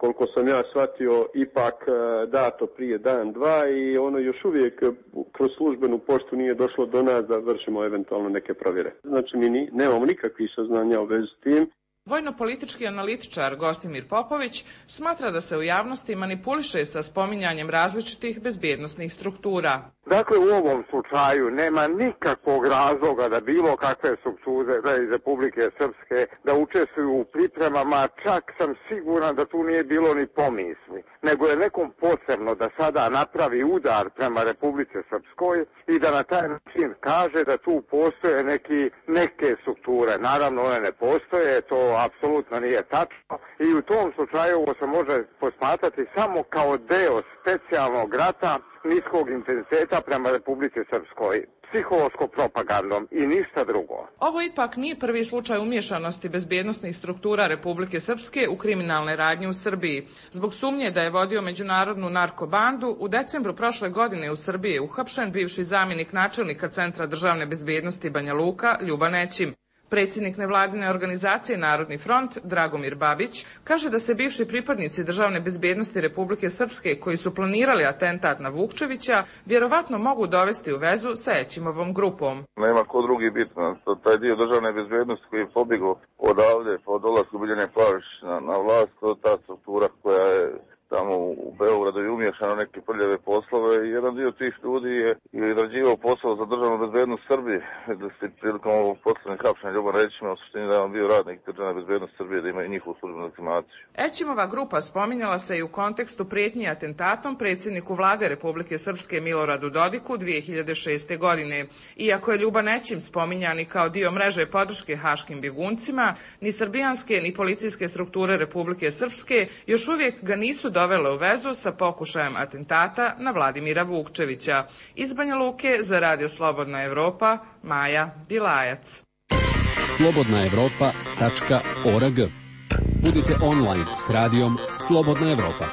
koliko sam ja shvatio, ipak dato prije dan, dva i ono još uvijek kroz službenu poštu nije došlo do nas da vršimo eventualno neke provjere. Znači mi ni, nemamo nikakvih saznanja u vezi s tim.
Vojno-politički analitičar Gostimir Popović smatra da se u javnosti manipuliše sa spominjanjem različitih bezbjednosnih struktura.
Dakle, u ovom slučaju nema nikakvog razloga da bilo kakve strukture iz Republike Srpske da učestvuju u pripremama, čak sam siguran da tu nije bilo ni pomisli, nego je nekom potrebno da sada napravi udar prema Republike Srpskoj i da na taj način kaže da tu postoje neki, neke strukture. Naravno, one ne postoje, to apsolutno nije tačno i u tom slučaju ovo se može posmatrati samo kao deo specijalnog rata niskog intenziteta prema Republike Srpskoj, psihološko-propagandom i ništa drugo.
Ovo ipak nije prvi slučaj umješanosti bezbjednosnih struktura Republike Srpske u kriminalne radnje u Srbiji. Zbog sumnje da je vodio međunarodnu narkobandu, u decembru prošle godine u Srbiji je uhapšen bivši zamjenik načelnika Centra državne bezbjednosti Banja Luka, Ljuba Nećim. Predsjednik nevladine organizacije Narodni front, Dragomir Babić, kaže da se bivši pripadnici državne bezbjednosti Republike Srpske koji su planirali atentat na Vukčevića vjerovatno mogu dovesti u vezu sa Ećimovom grupom.
Nema ko drugi bitno. Taj dio državne bezbjednosti koji je pobjegao odavde po dolasku Biljane Pavić na, na vlast, to ta struktura koja je tamo u Beogradu i umješano neke prljave poslove i jedan dio tih ljudi je izrađivao posao za državnu bezbjednost Srbije. Da se prilikom ovog poslednjeg hapšenja Ljuban Nećima u suštini da je on bio radnik državne bezbjednosti Srbije, da ima i njihovu službenu legitimaciju.
Ećimova grupa spominjala se i u kontekstu prijetnji atentatom predsjedniku vlade Republike Srpske Miloradu Dodiku dvije hiljade šeste. godine. Iako je Ljuban Nećim spominjan i kao dio mreže podrške haškim bjeguncima, ni srbijanske ni policijske strukture Republike Srpske još uvijek ga nisu dovele u vezu sa pokušajem atentata na Vladimira Vukčevića. Iz Banja Luke za Radio Slobodna Evropa, Maja Bilajac.
slobodna evropa tačka org. Budite online s radijom Slobodna Evropa.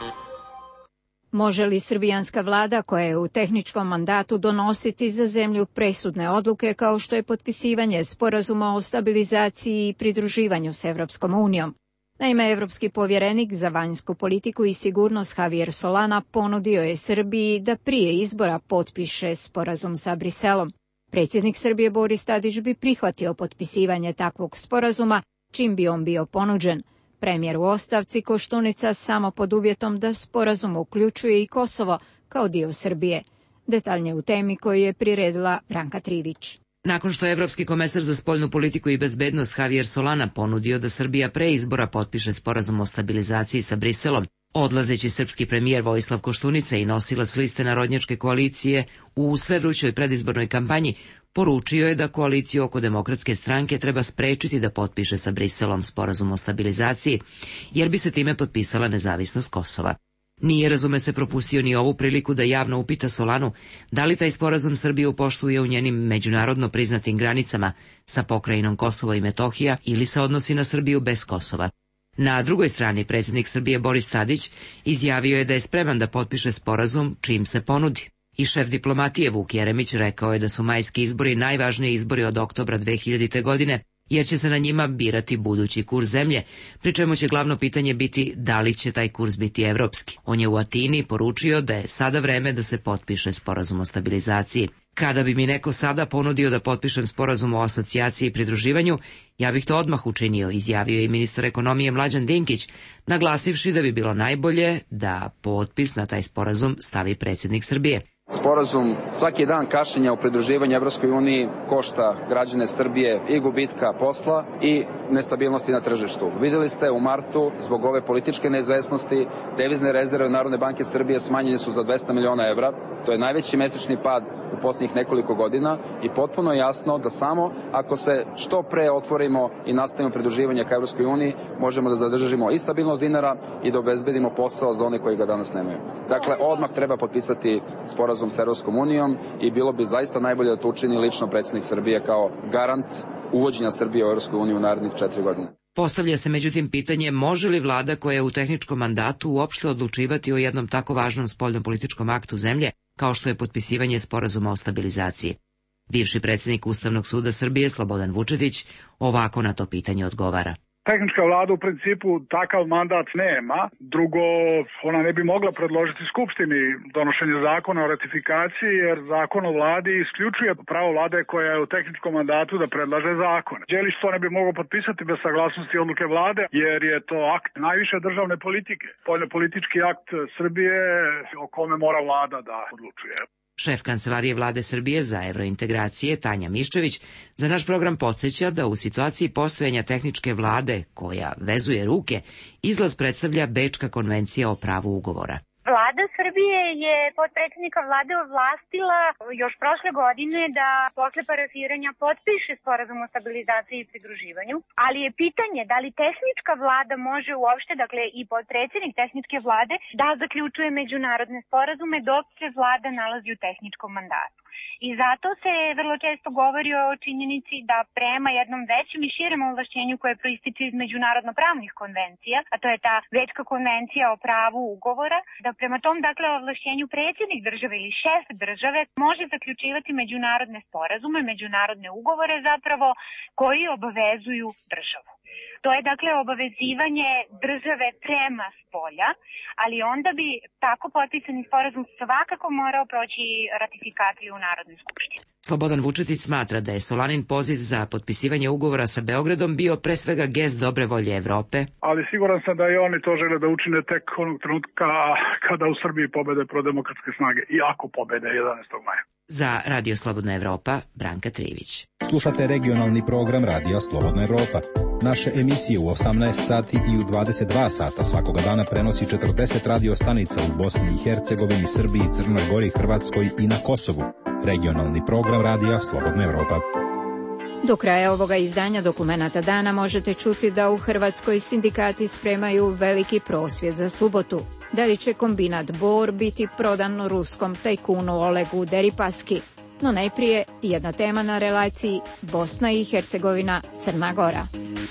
Može li srbijanska vlada koja je u tehničkom mandatu donositi za zemlju presudne odluke kao što je potpisivanje sporazuma o stabilizaciji i pridruživanju s Evropskom unijom? Naime, evropski povjerenik za vanjsku politiku i sigurnost Javier Solana ponudio je Srbiji da prije izbora potpiše sporazum sa Briselom. Predsjednik Srbije Boris Tadić bi prihvatio potpisivanje takvog sporazuma, čim bi on bio ponuđen. Premijer u ostavci Koštunica samo pod uvjetom da sporazum uključuje i Kosovo kao dio Srbije. Detaljnije u temi koju je priredila Branka Trivić.
Nakon što je evropski komesar za spoljnu politiku i bezbednost Javier Solana ponudio da Srbija pre izbora potpiše sporazum o stabilizaciji sa Briselom, odlazeći srpski premijer Vojislav Koštunica i nosilac liste Narodnjačke koalicije u sve vrućoj predizbornoj kampanji poručio je da koaliciju oko Demokratske stranke treba sprečiti da potpiše sa Briselom sporazum o stabilizaciji, jer bi se time potpisala nezavisnost Kosova. Nije, razume se, propustio ni ovu priliku da javno upita Solanu da li taj sporazum Srbiju poštuje u njenim međunarodno priznatim granicama sa pokrajinom Kosovo i Metohija ili se odnosi na Srbiju bez Kosova. Na drugoj strani predsjednik Srbije Boris Tadić izjavio je da je spreman da potpiše sporazum čim se ponudi. I šef diplomatije Vuk Jeremić rekao je da su majski izbori najvažniji izbori od oktobra dve hiljadite. godine, jer će se na njima birati budući kurs zemlje, pri čemu će glavno pitanje biti da li će taj kurs biti evropski. On je u Atini poručio da je sada vreme da se potpiše sporazum o stabilizaciji. Kada bi mi neko sada ponudio da potpišem sporazum o asocijaciji i pridruživanju, ja bih to odmah učinio, izjavio je i ministar ekonomije Mlađan Dinkić, naglasivši da bi bilo najbolje da potpis na taj sporazum stavi predsjednik Srbije.
Sporazum, svaki dan kašnjenja u pridruživanju Evropskoj uniji košta građane Srbije i gubitka posla i nestabilnosti na tržištu. Vidjeli ste u martu, zbog ove političke neizvesnosti, devizne rezerve Narodne banke Srbije smanjene su za dvesta miliona evra. To je najveći mesečni pad u posljednjih nekoliko godina i potpuno je jasno da samo ako se što pre otvorimo i nastavimo pridruživanje ka Evropskoj uniji, možemo da zadržimo i stabilnost dinara i da obezbedimo posao za one koji ga danas nemaju. Dakle, odmah treba potpisati sporazum s Evropskom unijom i bilo bi zaista najbolje da to učini lično predsjednik Srbije kao garant uvođenja Srbije u Evropsku uniju u narednih četiri godine.
Postavlja se međutim pitanje može li vlada koja je u tehničkom mandatu uopšte odlučivati o jednom tako važnom spoljnopolitičkom aktu zemlje kao što je potpisivanje sporazuma o stabilizaciji. Bivši predsjednik Ustavnog suda Srbije Slobodan Vučetić ovako na to pitanje odgovara.
Tehnička vlada u principu takav mandat nema. Drugo, ona ne bi mogla predložiti Skupštini donošenje zakona o ratifikaciji, jer zakon o vladi isključuje pravo vlade koja je u tehničkom mandatu da predlaže zakone. Đelić to ne bi mogao potpisati bez saglasnosti odluke vlade, jer je to akt najviše državne politike. Spoljnopolitički akt Srbije o kome mora vlada da odlučuje.
Šef Kancelarije vlade Srbije za evrointegracije Tanja Miščević za naš program podsjeća da u situaciji postojanja tehničke vlade koja vezuje ruke, izlaz predstavlja Bečka konvencija o pravu ugovora.
Vlada Srbije je potpredsjednika vlade ovlastila još prošle godine da posle parafiranja potpiše sporazum o stabilizaciji i pridruživanju, ali je pitanje da li tehnička vlada može uopšte, dakle i potpredsjednik tehničke vlade, da zaključuje međunarodne sporazume dok se vlada nalazi u tehničkom mandatu. I zato se vrlo često govori o činjenici da prema jednom većem i širem ovlašćenju koje proističe iz međunarodno-pravnih konvencija, a to je ta Bečka konvencija o pravu ugovora, da prema tom dakle ovlašćenju predsjednik države ili šef države može zaključivati međunarodne sporazume, međunarodne ugovore zapravo koji obavezuju državu. To je dakle obavezivanje države prema spolja, ali onda bi tako potpisani sporazum svakako morao proći ratifikaciju u Narodnoj skupštini.
Slobodan Vučetić smatra da je Solanin poziv za potpisivanje ugovora sa Beogradom bio pre svega gest dobre volje Evrope.
Ali siguran sam da i oni to žele da učine tek onog trenutka kada u Srbiji pobede prodemokratske snage i ako pobede jedanaestog maja.
Za Radio Slobodna Evropa, Branka Trivić.
Slušate regionalni program Radija Slobodna Evropa. Naše emisije u osamnaest sati i u dvadeset dva sata svakoga dana prenosi četrdeset radio stanica u Bosni i Hercegovini, Srbiji, Crnoj Gori, Hrvatskoj i na Kosovu. Regionalni program Radija Slobodna Evropa.
Do kraja ovoga izdanja Dokumenata dana možete čuti da u Hrvatskoj sindikati spremaju veliki prosvjed za subotu. Da li će kombinat Bor biti prodan ruskom tajkunu Olegu Deripaski? No najprije jedna tema na relaciji Bosna i Hercegovina Crna Gora.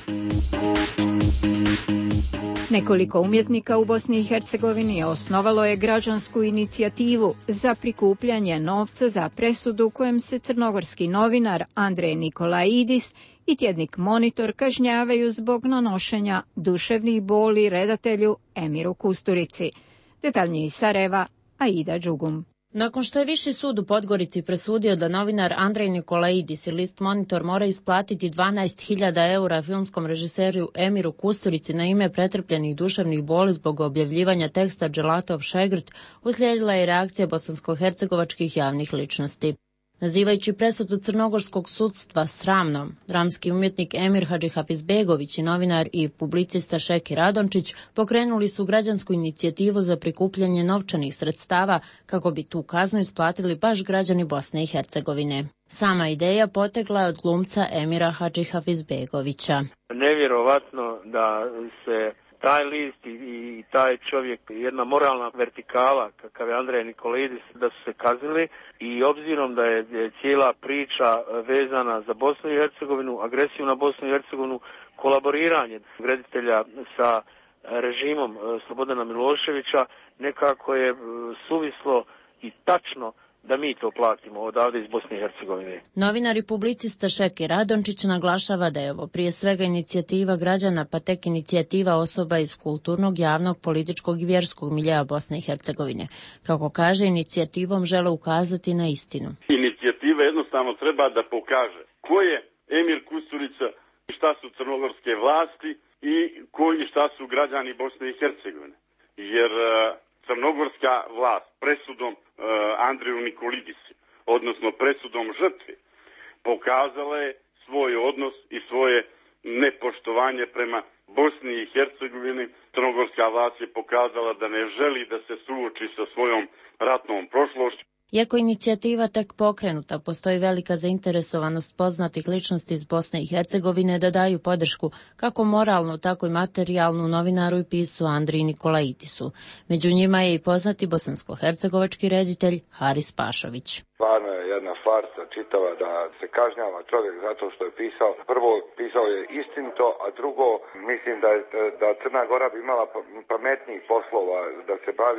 Nekoliko umjetnika u Bosni i Hercegovini osnovalo je građansku inicijativu za prikupljanje novca za presudu kojem se crnogorski novinar Andrej Nikolaidis i tjednik Monitor kažnjavaju zbog nanošenja duševnih boli redatelju Emiru Kusturici. Detaljnije iz Sarajeva, Aida Đugum.
Nakon što je Viši sud u Podgorici presudio da novinar Andrej Nikolaidis i list Monitor mora isplatiti dvanaest hiljada eura filmskom režiseru Emiru Kusturici na ime pretrpljenih duševnih boli zbog objavljivanja teksta Dželatov Šegrt, uslijedila je reakcija bosansko-hercegovačkih javnih ličnosti. Nazivajući presudu crnogorskog sudstva sramnom, dramski umjetnik Emir Hadžihafizbegović i novinar i publicista Šeki Radončić pokrenuli su građansku inicijativu za prikupljanje novčanih sredstava kako bi tu kaznu isplatili baš građani Bosne i Hercegovine. Sama ideja potekla je od glumca Emira Hadžihafizbegovića.
Nevjerovatno da se taj list i, i taj čovjek, jedna moralna vertikala kakav je Andrej Nikolaidis, da su se kaznili i obzirom da je cijela priča vezana za Bosnu i Hercegovinu, agresiju na Bosnu i Hercegovinu, kolaboriranje reditelja sa režimom Slobodana Miloševića, nekako je suvislo i tačno da mi to platimo odavde iz Bosne i Hercegovine.
Novinar i publicista Šeki Radončić naglašava da je ovo prije svega inicijativa građana, pa tek inicijativa osoba iz kulturnog, javnog, političkog i vjerskog miljeja Bosne i Hercegovine. Kako kaže, inicijativom žele ukazati na istinu.
Inicijativa jednostavno treba da pokaže ko je Emir Kusturica i šta su crnogorske vlasti i koji šta su građani Bosne i Hercegovine. Jer crnogorska vlast presudom uh, Andreju Nikolidisu, odnosno presudom žrtvi, pokazala je svoj odnos i svoje nepoštovanje prema Bosni i Hercegovini. Crnogorska vlast je pokazala da ne želi da se suoči sa svojom ratnom prošlošću.
Iako inicijativa tek pokrenuta, postoji velika zainteresovanost poznatih ličnosti iz Bosne i Hercegovine da daju podršku kako moralnu, tako i materijalnu novinaru i pisu Andriji Nikolaidisu. Među njima je i poznati bosansko-hercegovački reditelj Haris Pašović.
Stvarno je jedna farsa čitava da se kažnjava čovjek zato što je pisao. Prvo, pisao je istinito, a drugo, mislim da, je, da Crna Gora bi imala pametnijih poslova da se bavi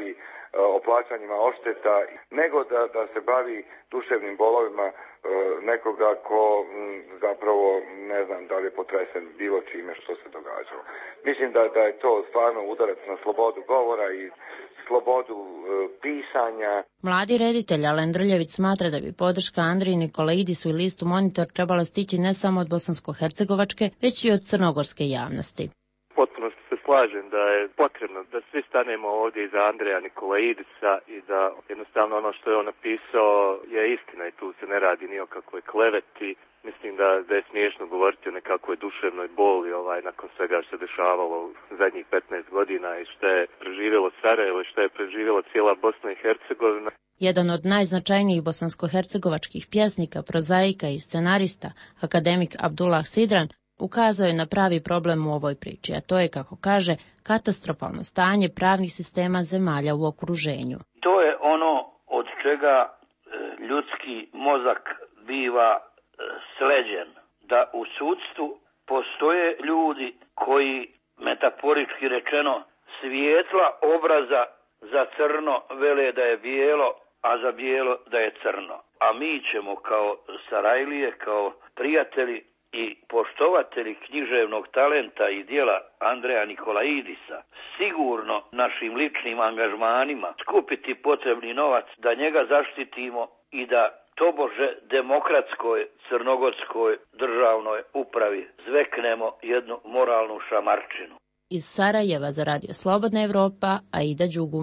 o plaćanjima odšteta, nego da, da se bavi duševnim bolovima e, nekoga ko m, zapravo ne znam da li je potresen bilo čime što se događalo. Mislim da, da je to stvarno udarac na slobodu govora i slobodu e, pisanja.
Mladi reditelj Alen Drljević smatra da bi podrška Andriji Nikolaidisu i listu Monitor trebala stići ne samo od bosansko-hercegovačke, već i od crnogorske javnosti.
Potpuno se slažem da je potrebno da svi stanemo ovdje iza Andreja Nikolaidisa i da jednostavno ono što je on napisao je istina i tu se ne radi ni o kakvoj kleveti. Mislim da, da je smiješno govoriti o nekakvoj duševnoj boli ovaj, nakon svega što se dešavalo u zadnjih petnaest godina i što je preživjelo Sarajevo i što je preživjelo cijela Bosna i Hercegovina.
Jedan od najznačajnijih bosansko-hercegovačkih pjesnika, prozaika i scenarista, akademik Abdullah Sidran, ukazao je na pravi problem u ovoj priči, a to je, kako kaže, katastrofalno stanje pravnih sistema zemalja u okruženju.
To je ono od čega ljudski mozak biva sleđen, da u sudstvu postoje ljudi koji, metaforički rečeno, svijetla obraza za crno vele da je bijelo, a za bijelo da je crno. A mi ćemo kao Sarajlije, kao prijatelji i poštovatelji književnog talenta i dijela Andreja Nikolaidisa sigurno našim ličnim angažmanima skupiti potrebni novac da njega zaštitimo i da tobože demokratskoj crnogorskoj državnoj upravi zveknemo jednu moralnu šamarčinu.
Iz Sarajeva za Radio Slobodna Evropa, Aida Đugum.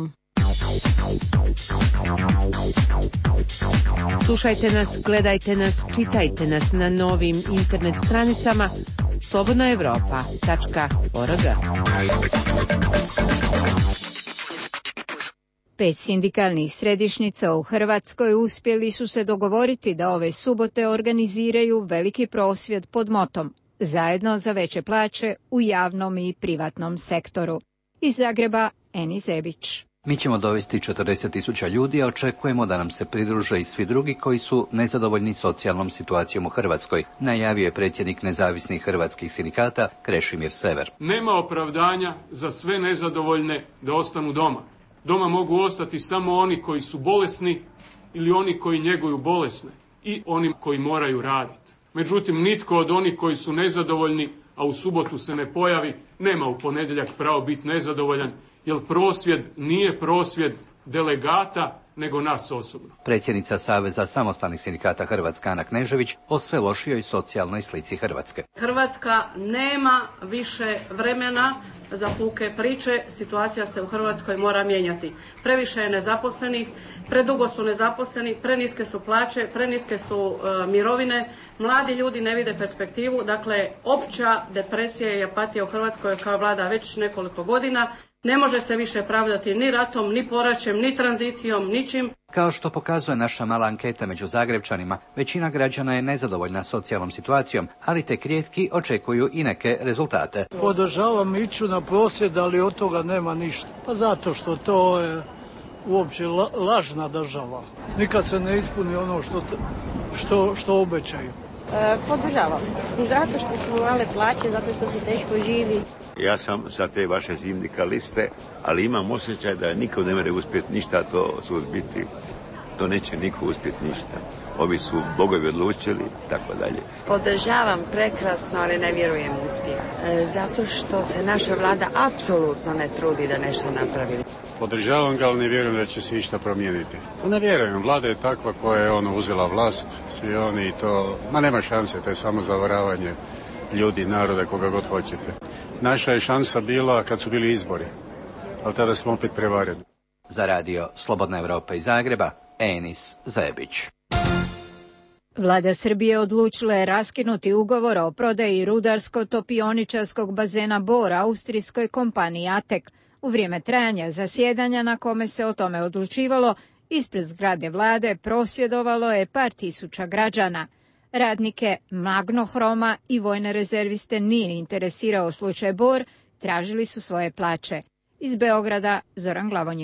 Slušajte nas, gledajte nas, čitajte nas na novim internet stranicama slobodna evropa tačka org.
Pet sindikalnih središnjica u Hrvatskoj uspjeli su se dogovoriti da ove subote organiziraju veliki prosvjed pod motom Zajedno za veće plaće u javnom i privatnom sektoru. Iz Zagreba, Eni Zebić.
Mi ćemo dovesti četrdeset tisuća ljudi, a očekujemo da nam se pridruže i svi drugi koji su nezadovoljni socijalnom situacijom u Hrvatskoj, najavio je predsjednik nezavisnih hrvatskih sindikata Krešimir Sever.
Nema opravdanja za sve nezadovoljne da ostanu doma. Doma mogu ostati samo oni koji su bolesni ili oni koji njeguju bolesne i oni koji moraju raditi. Međutim, nitko od onih koji su nezadovoljni, a u subotu se ne pojavi, nema u ponedjeljak pravo biti nezadovoljan, jer prosvjed nije prosvjed delegata, nego nas osobno.
Predsjednica Saveza samostalnih sindikata Hrvatska Ana Knežević o sve lošijoj socijalnoj slici Hrvatske.
Hrvatska nema više vremena za puke priče, situacija se u Hrvatskoj mora mijenjati. Previše je nezaposlenih, predugo su nezaposleni, preniske su plaće, preniske su e, mirovine, mladi ljudi ne vide perspektivu, dakle opća depresija i apatija u Hrvatskoj kao vlada već nekoliko godina. Ne može se više pravdati ni ratom, ni poraćem, ni tranzicijom, ničim.
Kao što pokazuje naša mala anketa među Zagrebčanima, većina građana je nezadovoljna socijalnom situacijom, ali tek rijetki očekuju i neke rezultate.
Podržavam iću na prosvjed, ali od toga nema ništa. Pa zato što to je uopće la, lažna država. Nikad se ne ispuni ono što, što, što obećaju.
E, podržavam. Zato što su male plaće, zato što se teško živi.
Ja sam za te vaše sindikaliste, ali imam osjećaj da niko ne može uspjeti ništa to suzbiti. To neće niko uspjeti ništa. Ovi su bogovi odlučili, tako dalje.
Podržavam prekrasno, ali ne vjerujem u uspjeh. E, zato što se naša vlada apsolutno ne trudi da nešto napravi.
Podržavam ga, ali ne vjerujem da će se išta promijeniti. Ne vjerujem, vlada je takva koja je ono uzela vlast, svi oni to, ma nema šanse, to je samo zavaravanje ljudi, naroda, koga god hoćete. Naša je šansa bila kad su bili izbori, ali tada smo opet prevareni.
Za Radio Slobodna Evropa iz Zagreba, Enis Zebić.
Vlada Srbije odlučila je raskinuti ugovor o prodaji rudarsko-topioničarskog bazena Bor austrijskoj kompaniji Atek. U vrijeme trajanja zasjedanja na kome se o tome odlučivalo, ispred zgrade vlade prosvjedovalo je par tisuća građana. Radnike Magnohroma i vojne rezerviste nije interesirao slučaj Bor, tražili su svoje plaće. Iz Beograda, Zoran Glavonjić.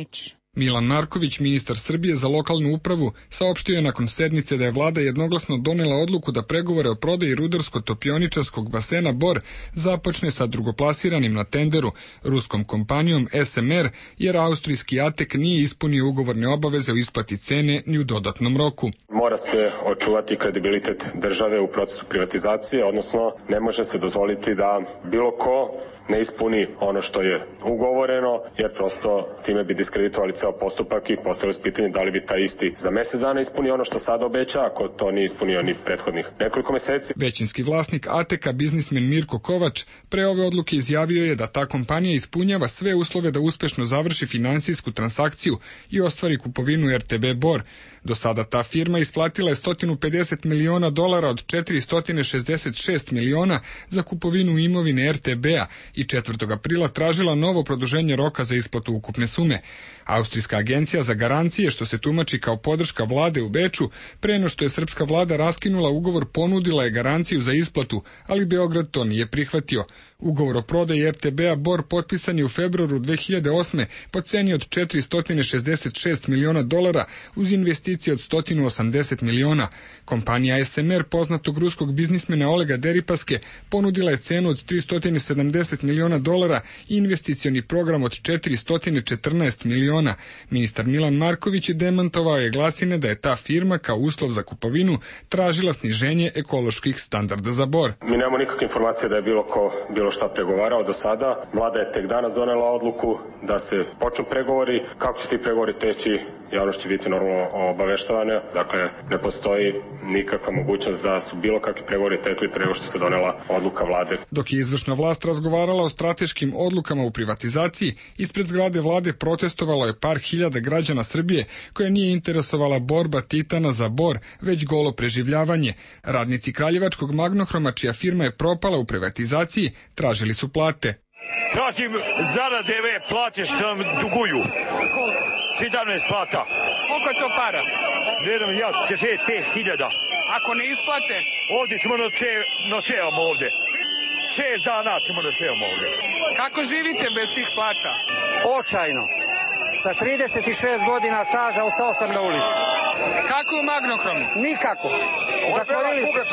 Milan Marković, ministar Srbije za lokalnu upravu, saopštio je nakon sednice da je vlada jednoglasno donela odluku da pregovore o prodaji rudarsko-topioničarskog basena Bor započne sa drugoplasiranim na tenderu, ruskom kompanijom S M R, jer austrijski Atek nije ispunio ugovorne obaveze u isplati cene ni u dodatnom roku.
Mora se očuvati kredibilitet države u procesu privatizacije, odnosno ne može se dozvoliti da bilo ko ne ispuni ono što je ugovoreno, jer prosto time bi diskreditovali ceo postupak i postavili se pitanje da li bi taj isti za mesec dana ispunio ono što sada obeća, ako to nije ispunio ni prethodnih nekoliko meseci.
Većinski vlasnik Ateka, biznismen Mirko Kovač, pre ove odluke izjavio je da ta kompanija ispunjava sve uslove da uspešno završi finansijsku transakciju i ostvari kupovinu R T B Bor. Do sada ta firma isplatila je sto pedeset miliona dolara od četiristo šezdeset šest miliona za kupovinu imovine R T B-a i četvrtog aprila tražila novo produženje roka za isplatu ukupne sume. Austrijska agencija za garancije, što se tumači kao podrška vlade u Beču, pre no što je srpska vlada raskinula ugovor, ponudila je garanciju za isplatu, ali Beograd to nije prihvatio. Ugovor o prodaji R T B-a Bor potpisan je u februaru dve hiljade osme po ceni od četiristo šezdeset šest miliona dolara uz investicije od sto osamdeset miliona. Kompanija S M R poznatog ruskog biznismena Olega Deripaske ponudila je cenu od tristo sedamdeset miliona dolara i investicioni program od četiristo četrnaest miliona. Ministar Milan Marković demantovao je glasine da je ta firma kao uslov za kupovinu tražila sniženje ekoloških standarda za Bor.
Mi nemamo nikakve informacije da je bilo ko bilo šta pregovarao do sada. Vlada je tek danas donela odluku da se počnu pregovori. Kako će ti pregovori teći, javnost će biti normalno obaveštavane. Dakle, ne postoji nikakva mogućnost da su bilo kakvi pregovori tekli pre nego što se donela odluka vlade.
Dok je izvršna vlast razgovarala o strateškim odlukama u privatizaciji, ispred zgrade vlade protestovalo je par hiljada građana Srbije koje nije interesovala borba titana za Bor, već golo preživljavanje. Radnici Kraljevačkog Magnohroma, čija firma je propala u privatizaciji, tražili su plate.
Tražim zarade ove plate što nam duguju. sedamnaest plata.
Koliko je to para?
Ne znam, ja, šezdeset pet hiljada.
Ako ne isplate?
Ovdje ćemo noćevamo ovdje. Šest dana ćemo noćevamo ovdje.
Kako živite bez tih plata?
Očajno. Sa trideset šest godina staža ostao sam na ulici.
Kako u Magnohromu?
Nikako. Zatvorili su.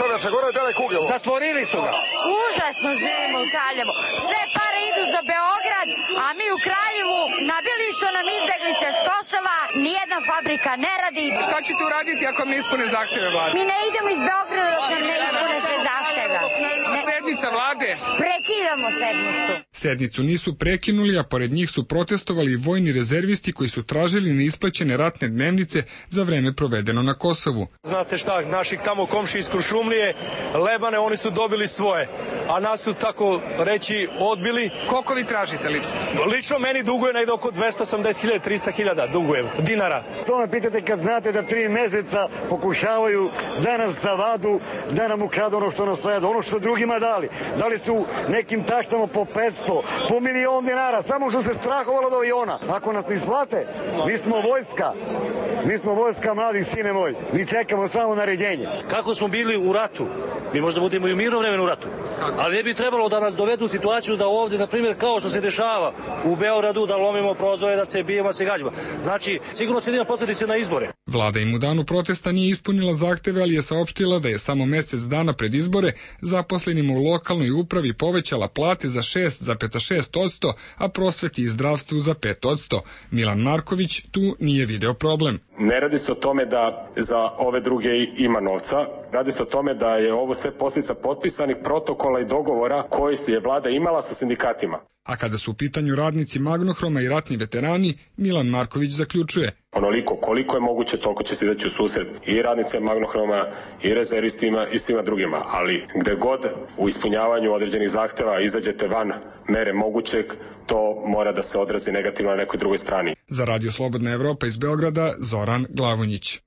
Zatvorili su ga.
Užasno živimo u Kraljevu. Sve pare idu za Beograd, a mi u Kraljevu nabili su nam izbeglice s Kosova, nijedna fabrika ne radi.
Šta ćete uraditi ako ne ispune zahteve vlade?
Mi ne idemo iz Beograda dok nam ne ispune sve zahteve.
Sednica vlade?
Prekidamo sednicu.
Sednicu nisu prekinuli, a pored njih su protestovali i vojni rezervisti koji su tražili neisplaćene ratne dnevnice za vreme provedeno na Kosovu.
Znate šta, naših tamo komši iz Kuršumlije, Lebane, oni su dobili svoje, a nas su tako reći odbili.
Koliko vi tražite lično?
Lično meni duguje negde oko dvesta osamdeset hiljada, trista hiljada dugujem, dinara.
To me pitate kad znate da tri meseca pokušavaju da nas zavadu, da nam ukradu ono što nas sleda, ono što drugima dali. Dali su nekim taštama po petsto, po milion dinara, samo što se strahovalo od aviona. Ako nas ne isplate, mi smo vojska. Mi smo vojska, mladi sine moj. Mi čekamo samo naređenje.
Kako smo bili u ratu, mi možda budemo i u mirno vremenu u ratu, ali ne bi trebalo da nas dovedu u situaciju da ovdje, na primjer, kao što se dešava u Beogradu, da lomimo prozore, da se bijemo, da se gađamo. Znači, sigurno će da ima posljedice na izbore.
Vlada im u danu protesta nije ispunila zahteve, ali je saopštila da je samo mesec dana pred izbore zaposlenima u lokalnoj upravi povećala plate za šest zarez šest posto, a prosveti i zdravstvu za pet posto. Milan Marković tu nije video problem.
Ne radi se o tome da za ove druge ima novca, radi se o tome da je ovo sve posljedica potpisanih protokola i dogovora koje je vlada imala sa sindikatima.
A kada su u pitanju radnici Magnohroma i ratni veterani, Milan Marković zaključuje:
onoliko koliko je moguće, toliko će se izaći u susret i radnice Magnohroma i rezervistima i svima drugima, ali gde god u ispunjavanju određenih zahteva izađete van mere mogućeg, to mora da se odrazi negativno na nekoj drugoj strani.
Za Radio Slobodna Evropa iz Beograda, Zoran Glavonjić.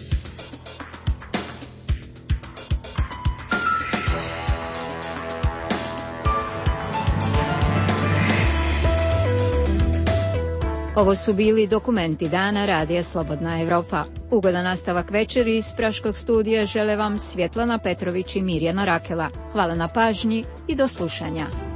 Ovo su bili dokumenti dana Radija Slobodna Evropa. Ugodan nastavak večeri iz Praškog studija žele vam Svjetlana Petrović i Mirjana Rakela. Hvala na pažnji i do slušanja.